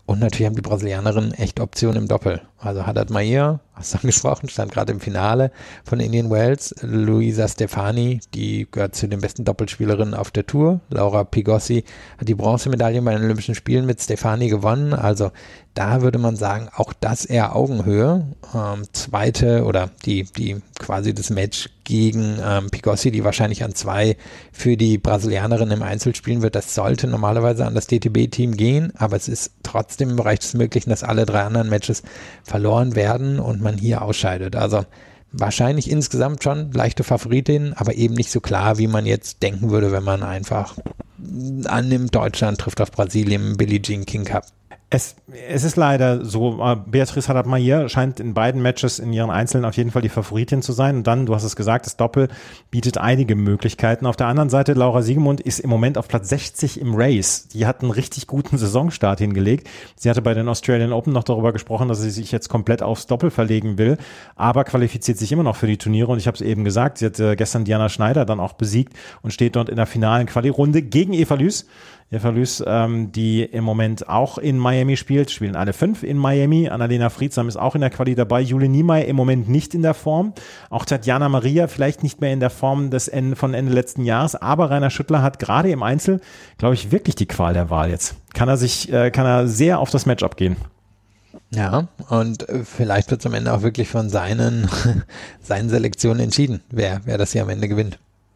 Und natürlich haben die Brasilianerinnen echt Optionen im Doppel. Also Haddad Maia, hast du angesprochen, stand gerade im Finale von Indian Wells. Luisa Stefani, die gehört zu den besten Doppelspielerinnen auf der Tour. Laura Pigossi hat die Bronzemedaille bei den Olympischen Spielen mit Stefani gewonnen. Also da würde man sagen, auch das eher Augenhöhe. Zweite oder die quasi das Match gegen Pigossi, die wahrscheinlich an 2 für die Brasilianerin im Einzel spielen wird. Das sollte normalerweise an das DTB-Team gehen, aber es ist trotzdem im Bereich des Möglichen, dass alle 3 anderen Matches verloren werden und man hier ausscheidet. Also wahrscheinlich insgesamt schon leichte Favoritin, aber eben nicht so klar, wie man jetzt denken würde, wenn man einfach annimmt, Deutschland trifft auf Brasilien im Billie Jean King Cup. Es ist leider so, Beatriz Haddad-Maia scheint in beiden Matches in ihren Einzelnen auf jeden Fall die Favoritin zu sein. Und dann, du hast es gesagt, das Doppel bietet einige Möglichkeiten. Auf der anderen Seite, Laura Siegemund ist im Moment auf Platz 60 im Race. Die hat einen richtig guten Saisonstart hingelegt. Sie hatte bei den Australian Open noch darüber gesprochen, dass sie sich jetzt komplett aufs Doppel verlegen will, aber qualifiziert sich immer noch für die Turniere. Und ich habe es eben gesagt, sie hat gestern Diana Schneider dann auch besiegt und steht dort in der finalen Quali-Runde gegen Eva Lüß. Eva Lüß, die im Moment auch in Miami spielen alle 5 in Miami. Annalena Friedsam ist auch in der Quali dabei. Jule Niemeyer im Moment nicht in der Form. Auch Tatjana Maria vielleicht nicht mehr in der Form von Ende letzten Jahres. Aber Rainer Schüttler hat gerade im Einzel, glaube ich, wirklich die Qual der Wahl jetzt. Kann er sehr auf das Matchup gehen. Ja, und vielleicht wird es am Ende auch wirklich von seinen Selektionen entschieden, wer das hier am Ende gewinnt.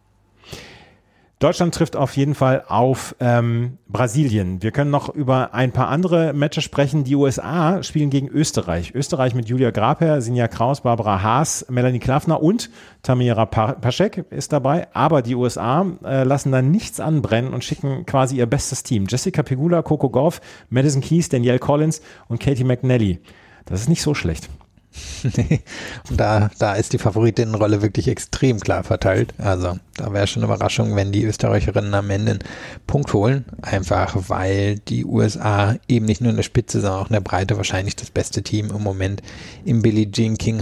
Deutschland trifft auf jeden Fall auf Brasilien. Wir können noch über ein paar andere Matches sprechen. Die USA spielen gegen Österreich. Österreich mit Julia Graper, Sinja Kraus, Barbara Haas, Melanie Klaffner und Tamira Paschek ist dabei. Aber die USA lassen da nichts anbrennen und schicken quasi ihr bestes Team. Jessica Pegula, Coco Gauff, Madison Keys, Danielle Collins und Katie McNally. Das ist nicht so schlecht. Nee, und da ist die Favoritinnenrolle wirklich extrem klar verteilt. Also da wäre schon eine Überraschung, wenn die Österreicherinnen am Ende einen Punkt holen. Einfach weil die USA eben nicht nur in der Spitze, sondern auch in der Breite wahrscheinlich das beste Team im Moment im Billie Jean King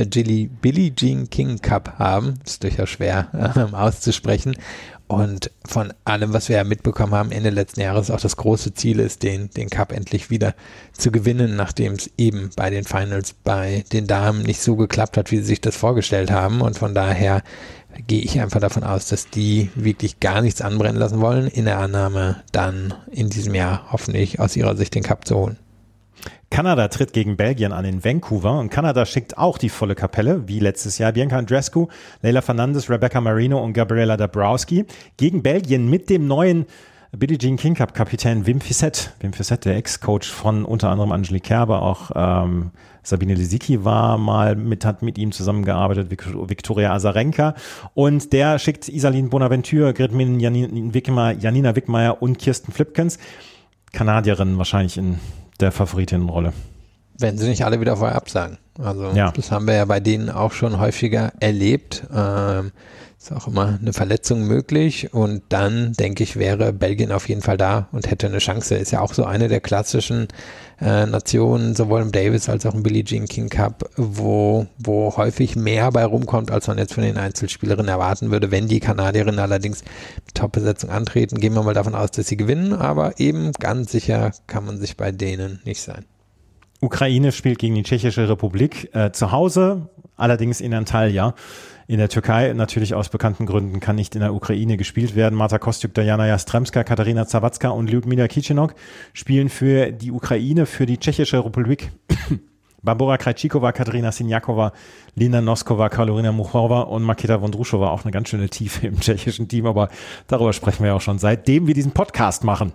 Cup haben. Ist durchaus schwer auszusprechen. Und von allem, was wir ja mitbekommen haben, Ende letzten Jahres auch das große Ziel ist, den Cup endlich wieder zu gewinnen, nachdem es eben bei den Finals bei den Damen nicht so geklappt hat, wie sie sich das vorgestellt haben. Und von daher gehe ich einfach davon aus, dass die wirklich gar nichts anbrennen lassen wollen, in der Annahme dann in diesem Jahr hoffentlich aus ihrer Sicht den Cup zu holen. Kanada tritt gegen Belgien an in Vancouver und Kanada schickt auch die volle Kapelle, wie letztes Jahr. Bianca Andreescu, Leila Fernandes, Rebecca Marino und Gabriela Dabrowski gegen Belgien mit dem neuen Billie Jean King Cup Kapitän Wim Fissette. Wim Fissette, der Ex-Coach von unter anderem Angelique Kerber, auch Sabine Lisicki hat mit ihm zusammengearbeitet, Viktoria Azarenka, und der schickt Isaline Bonaventure, Gretmin Janina Wickmeier und Kirsten Flipkens, Kanadierinnen wahrscheinlich in der Favoritinnenrolle. Wenn sie nicht alle wieder vorher absagen. Also ja. Das haben wir ja bei denen auch schon häufiger erlebt. Ist auch immer eine Verletzung möglich und dann, denke ich, wäre Belgien auf jeden Fall da und hätte eine Chance. Ist ja auch so eine der klassischen Nationen, sowohl im Davis als auch im Billie Jean King Cup, wo häufig mehr bei rumkommt, als man jetzt von den Einzelspielerinnen erwarten würde. Wenn die Kanadierinnen allerdings mit Top-Besetzung antreten, gehen wir mal davon aus, dass sie gewinnen, aber eben ganz sicher kann man sich bei denen nicht sein. Ukraine spielt gegen die Tschechische Republik zu Hause, allerdings in Antalya. In der Türkei, natürlich aus bekannten Gründen, kann nicht in der Ukraine gespielt werden. Marta Kostyuk, Diana Jastremska, Katharina Zawadzka und Lyudmila Kichenok spielen für die Ukraine, für die Tschechische Republik. Barbora Krejcikova, Katerina Siniakova, Lina Noskova, Karolina Muchova und Maketa Vondrushova, auch eine ganz schöne Tiefe im tschechischen Team, aber darüber sprechen wir ja auch schon, seitdem wir diesen Podcast machen.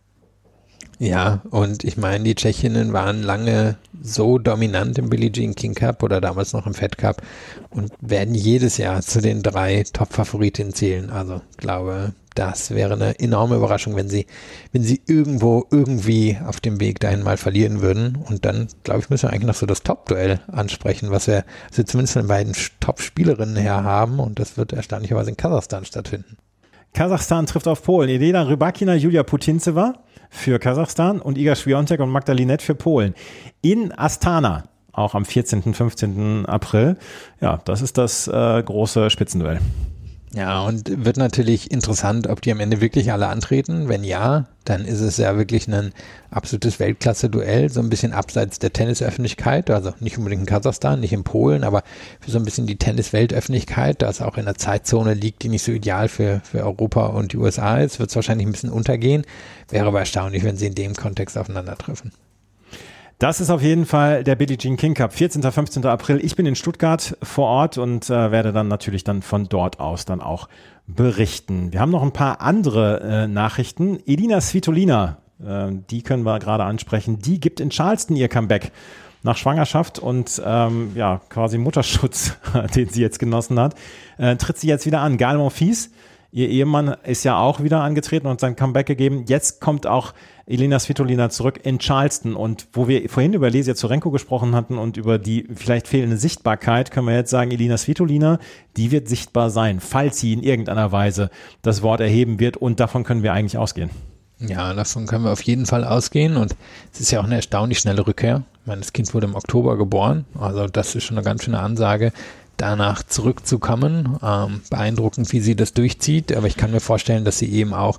Ja, und ich meine, die Tschechinnen waren lange so dominant im Billie Jean King Cup oder damals noch im Fed Cup und werden jedes Jahr zu den 3 Top-Favoritinnen zählen. Also ich glaube, das wäre eine enorme Überraschung, wenn sie irgendwie auf dem Weg dahin mal verlieren würden. Und dann, glaube ich, müssen wir eigentlich noch so das Top-Duell ansprechen, was wir zumindest von den beiden Top-Spielerinnen her haben. Und das wird erstaunlicherweise in Kasachstan stattfinden. Kasachstan trifft auf Polen. Elena Rybakina, Julia Putintseva für Kasachstan und Iga Świątek und Magda Linette für Polen. In Astana, auch am 14. 15. April. Ja, das ist das große Spitzenduell. Ja, und wird natürlich interessant, ob die am Ende wirklich alle antreten. Wenn ja, dann ist es ja wirklich ein absolutes Weltklasse-Duell, so ein bisschen abseits der Tennisöffentlichkeit, also nicht unbedingt in Kasachstan, nicht in Polen, aber für so ein bisschen die Tennis-Weltöffentlichkeit, da es auch in einer Zeitzone liegt, die nicht so ideal für Europa und die USA ist, wird es wahrscheinlich ein bisschen untergehen. Wäre aber erstaunlich, wenn sie in dem Kontext aufeinandertreffen. Das ist auf jeden Fall der Billie Jean King Cup, 14. 15. April. Ich bin in Stuttgart vor Ort und werde dann natürlich dann von dort aus dann auch berichten. Wir haben noch ein paar andere Nachrichten. Elina Svitolina, die können wir gerade ansprechen, die gibt in Charleston ihr Comeback nach Schwangerschaft und quasi Mutterschutz, den sie jetzt genossen hat, tritt sie jetzt wieder an. Gael Monfils, ihr Ehemann, ist ja auch wieder angetreten und sein Comeback gegeben. Jetzt kommt auch Elina Svitolina zurück in Charleston und wo wir vorhin über Lesia Tsurenko gesprochen hatten und über die vielleicht fehlende Sichtbarkeit, können wir jetzt sagen, Elina Svitolina, die wird sichtbar sein, falls sie in irgendeiner Weise das Wort erheben wird und davon können wir eigentlich ausgehen. Ja, davon können wir auf jeden Fall ausgehen und es ist ja auch eine erstaunlich schnelle Rückkehr. Ich meine, das Kind wurde im Oktober geboren, also das ist schon eine ganz schöne Ansage, danach zurückzukommen. Beeindruckend, wie sie das durchzieht, aber ich kann mir vorstellen, dass sie eben auch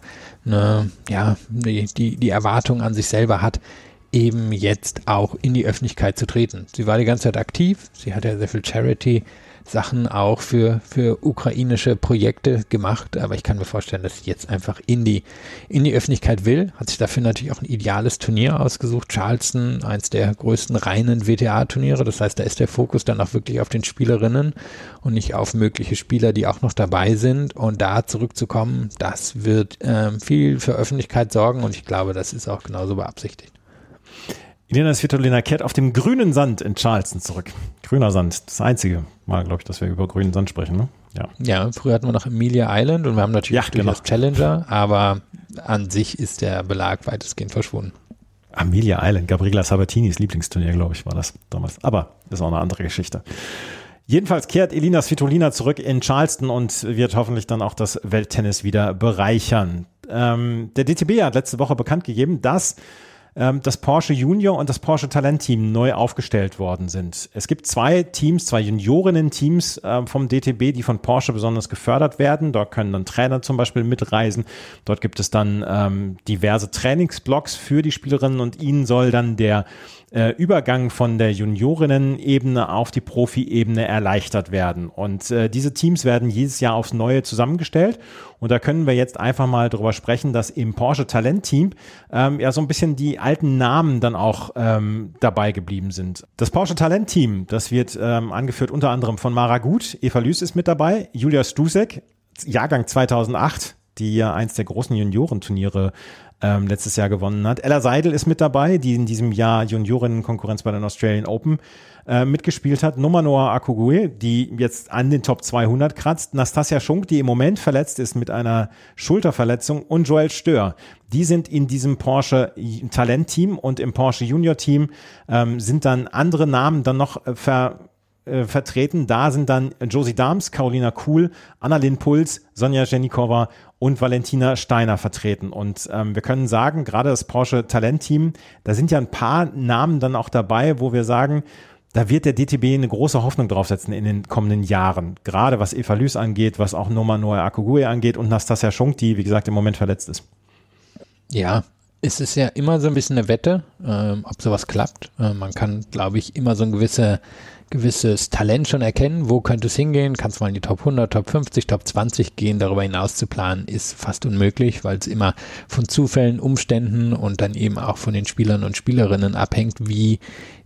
die Erwartung an sich selber hat, eben jetzt auch in die Öffentlichkeit zu treten. Sie war die ganze Zeit aktiv, sie hat ja sehr viel Charity-Sachen auch für ukrainische Projekte gemacht, aber ich kann mir vorstellen, dass sie jetzt einfach in die Öffentlichkeit will, hat sich dafür natürlich auch ein ideales Turnier ausgesucht, Charleston, eins der größten reinen WTA-Turniere, das heißt, da ist der Fokus dann auch wirklich auf den Spielerinnen und nicht auf mögliche Spieler, die auch noch dabei sind und da zurückzukommen, das wird viel für Öffentlichkeit sorgen und ich glaube, das ist auch genauso beabsichtigt. Elina Svitolina kehrt auf dem grünen Sand in Charleston zurück. Grüner Sand, das einzige Mal, glaube ich, dass wir über grünen Sand sprechen. Ne? Ja, früher hatten wir noch Amelia Island und wir haben natürlich durchaus Challenger, aber an sich ist der Belag weitestgehend verschwunden. Amelia Island, Gabriela Sabattinis Lieblingsturnier, glaube ich, war das damals. Aber ist auch eine andere Geschichte. Jedenfalls kehrt Elina Svitolina zurück in Charleston und wird hoffentlich dann auch das Welttennis wieder bereichern. Der DTB hat letzte Woche bekannt gegeben, dass das Porsche Junior und das Porsche Talent-Team neu aufgestellt worden sind. Es gibt zwei Juniorinnen-Teams vom DTB, die von Porsche besonders gefördert werden. Dort können dann Trainer zum Beispiel mitreisen. Dort gibt es dann diverse Trainingsblocks für die Spielerinnen und ihnen soll dann der Übergang von der Juniorinnen-Ebene auf die Profi-Ebene erleichtert werden. Und diese Teams werden jedes Jahr aufs Neue zusammengestellt. Und da können wir jetzt einfach mal drüber sprechen, dass im Porsche Talent-Team so ein bisschen die alten Namen dann auch dabei geblieben sind. Das Porsche Talent-Team, das wird angeführt unter anderem von Mara Gut, Eva Lüß ist mit dabei, Julia Stusek, Jahrgang 2008, die ja eins der großen Juniorenturniere letztes Jahr gewonnen hat. Ella Seidel ist mit dabei, die in diesem Jahr Juniorinnen-Konkurrenz bei den Australian Open mitgespielt hat. Nomanoa Akogue, die jetzt an den Top 200 kratzt. Nastasia Schunk, die im Moment verletzt ist mit einer Schulterverletzung. Und Joel Stör. Die sind in diesem Porsche Talent-Team und im Porsche Junior-Team sind dann andere Namen dann noch vertreten. Da sind dann Josie Dahms, Carolina Kuhl, Annalyn Puls, Sonja Jenikova und Valentina Steiner vertreten. Und wir können sagen, gerade das Porsche Talent-Team, da sind ja ein paar Namen dann auch dabei, wo wir sagen, da wird der DTB eine große Hoffnung draufsetzen in den kommenden Jahren. Gerade was Eva Lüß angeht, was auch Nomanoa Akogue angeht und Nastasia Schunk, die, wie gesagt, im Moment verletzt ist. Ja, es ist ja immer so ein bisschen eine Wette, ob sowas klappt. Man kann, glaube ich, immer so ein gewisses Talent schon erkennen, wo könnte es hingehen, kann es mal in die Top 100, Top 50, Top 20 gehen, darüber hinaus zu planen, ist fast unmöglich, weil es immer von Zufällen, Umständen und dann eben auch von den Spielern und Spielerinnen abhängt, wie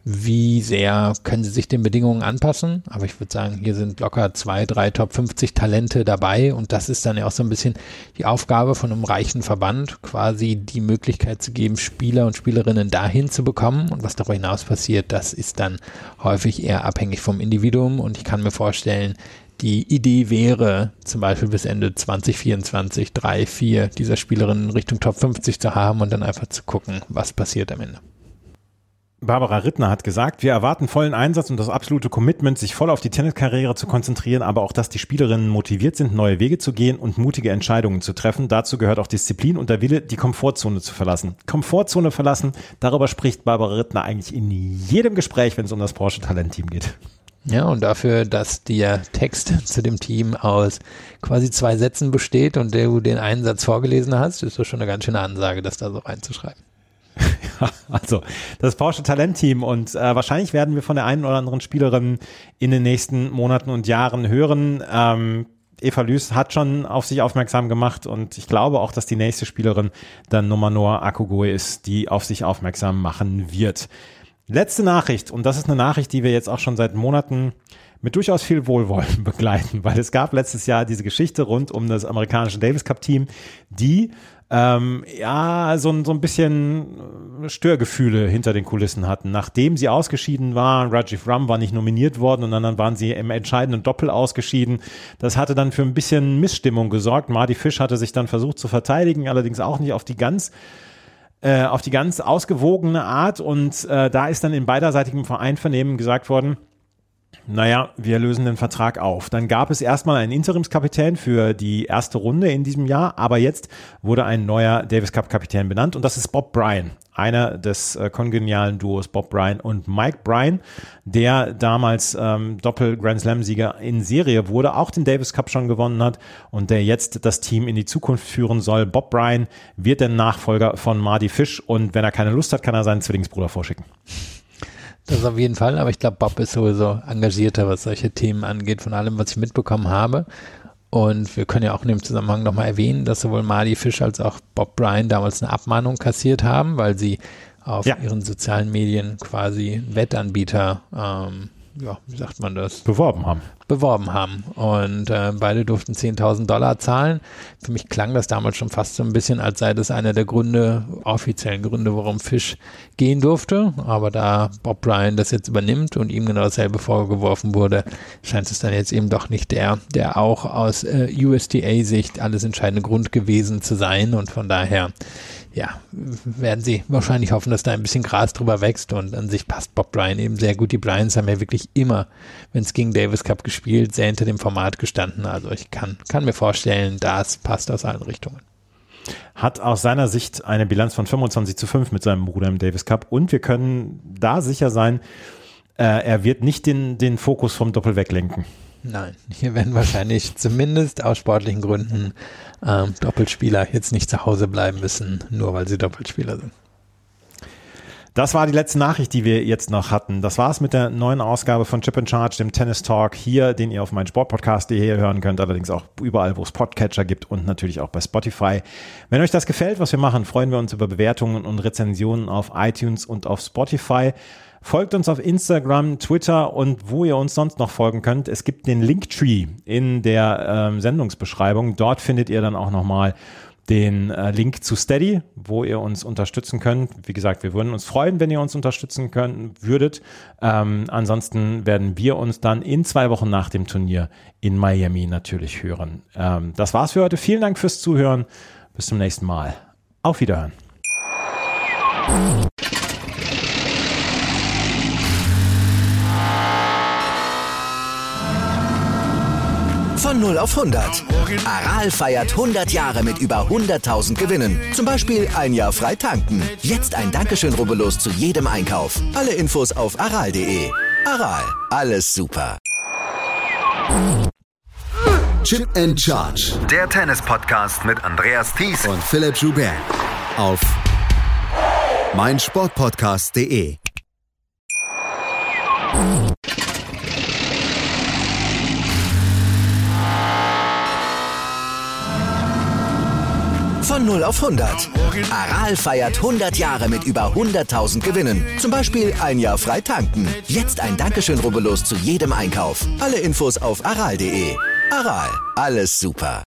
sehr können sie sich den Bedingungen anpassen, aber ich würde sagen, hier sind locker 2, 3 Top 50 Talente dabei und das ist dann ja auch so ein bisschen die Aufgabe von einem reichen Verband, quasi die Möglichkeit zu geben, Spieler und Spielerinnen dahin zu bekommen und was darüber hinaus passiert, das ist dann häufig eher abhängig vom Individuum und ich kann mir vorstellen, die Idee wäre, zum Beispiel bis Ende 2024 3, 4 dieser Spielerinnen Richtung Top 50 zu haben und dann einfach zu gucken, was passiert am Ende. Barbara Rittner hat gesagt, wir erwarten vollen Einsatz und das absolute Commitment, sich voll auf die Tenniskarriere zu konzentrieren, aber auch, dass die Spielerinnen motiviert sind, neue Wege zu gehen und mutige Entscheidungen zu treffen. Dazu gehört auch Disziplin und der Wille, die Komfortzone zu verlassen. Komfortzone verlassen, darüber spricht Barbara Rittner eigentlich in jedem Gespräch, wenn es um das Porsche Talent-Team geht. Ja, und dafür, dass der Text zu dem Team aus quasi 2 Sätzen besteht und du den einen Satz vorgelesen hast, ist das schon eine ganz schöne Ansage, das da so reinzuschreiben. Ja, also das Porsche Talentteam und wahrscheinlich werden wir von der einen oder anderen Spielerin in den nächsten Monaten und Jahren hören. Eva Lüß hat schon auf sich aufmerksam gemacht und ich glaube auch, dass die nächste Spielerin dann Numanoa Akugoe ist, die auf sich aufmerksam machen wird. Letzte Nachricht, und das ist eine Nachricht, die wir jetzt auch schon seit Monaten mit durchaus viel Wohlwollen begleiten, weil es gab letztes Jahr diese Geschichte rund um das amerikanische Davis Cup Team, die so ein bisschen Störgefühle hinter den Kulissen hatten. Nachdem sie ausgeschieden waren, Rajiv Ram war nicht nominiert worden und dann waren sie im entscheidenden Doppel ausgeschieden. Das hatte dann für ein bisschen Missstimmung gesorgt. Mardy Fish hatte sich dann versucht zu verteidigen, allerdings auch nicht auf die ganz ausgewogene Art und da ist dann in beiderseitigem Vereinvernehmen gesagt worden, naja, wir lösen den Vertrag auf. Dann gab es erstmal einen Interimskapitän für die erste Runde in diesem Jahr, aber jetzt wurde ein neuer Davis Cup Kapitän benannt und das ist Bob Bryan, einer des kongenialen Duos Bob Bryan und Mike Bryan, der damals Doppel-Grand Slam-Sieger in Serie wurde, auch den Davis Cup schon gewonnen hat und der jetzt das Team in die Zukunft führen soll. Bob Bryan wird der Nachfolger von Mardy Fish und wenn er keine Lust hat, kann er seinen Zwillingsbruder vorschicken. Das auf jeden Fall, aber ich glaube, Bob ist sowieso engagierter, was solche Themen angeht, von allem, was ich mitbekommen habe. Und wir können ja auch in dem Zusammenhang nochmal erwähnen, dass sowohl Mardy Fish als auch Bob Bryan damals eine Abmahnung kassiert haben, weil sie auf ihren sozialen Medien quasi Wettanbieter, wie sagt man das? Beworben haben. Und beide durften $10.000 zahlen. Für mich klang das damals schon fast so ein bisschen, als sei das einer der offiziellen Gründe, warum Fish gehen durfte. Aber da Bob Bryan das jetzt übernimmt und ihm genau dasselbe vorgeworfen wurde, scheint es dann jetzt eben doch nicht der auch aus USTA-Sicht alles entscheidende Grund gewesen zu sein. Und von daher werden sie wahrscheinlich hoffen, dass da ein bisschen Gras drüber wächst und an sich passt Bob Bryan eben sehr gut. Die Bryans haben ja wirklich immer, wenn es gegen Davis Cup gespielt, sehr hinter dem Format gestanden. Also ich kann mir vorstellen, das passt aus allen Richtungen. Hat aus seiner Sicht eine Bilanz von 25:5 mit seinem Bruder im Davis Cup und wir können da sicher sein, er wird nicht den Fokus vom Doppel weglenken. Nein, hier werden wahrscheinlich zumindest aus sportlichen Gründen Doppelspieler jetzt nicht zu Hause bleiben müssen, nur weil sie Doppelspieler sind. Das war die letzte Nachricht, die wir jetzt noch hatten. Das war's mit der neuen Ausgabe von Chip and Charge, dem Tennis Talk hier, den ihr auf meinsportpodcast.de hören könnt, allerdings auch überall, wo es Podcatcher gibt und natürlich auch bei Spotify. Wenn euch das gefällt, was wir machen, freuen wir uns über Bewertungen und Rezensionen auf iTunes und auf Spotify. Folgt uns auf Instagram, Twitter und wo ihr uns sonst noch folgen könnt. Es gibt den Linktree in der Sendungsbeschreibung. Dort findet ihr dann auch nochmal den Link zu Steady, wo ihr uns unterstützen könnt. Wie gesagt, wir würden uns freuen, wenn ihr uns unterstützen würdet. Ansonsten werden wir uns dann in 2 Wochen nach dem Turnier in Miami natürlich hören. Das war's für heute. Vielen Dank fürs Zuhören. Bis zum nächsten Mal. Auf Wiederhören. Von 0 auf 100. Aral feiert 100 Jahre mit über 100.000 Gewinnen. Zum Beispiel ein Jahr frei tanken. Jetzt ein Dankeschön, rubbellos zu jedem Einkauf. Alle Infos auf aral.de. Aral, alles super. Chip and Charge. Der Tennis-Podcast mit Andreas Thies und Philipp Joubert. Auf meinsportpodcast.de. Von 0 auf 100. Aral feiert 100 Jahre mit über 100.000 Gewinnen. Zum Beispiel ein Jahr frei tanken. Jetzt ein Dankeschön, rubbellos zu jedem Einkauf. Alle Infos auf aral.de. Aral, alles super.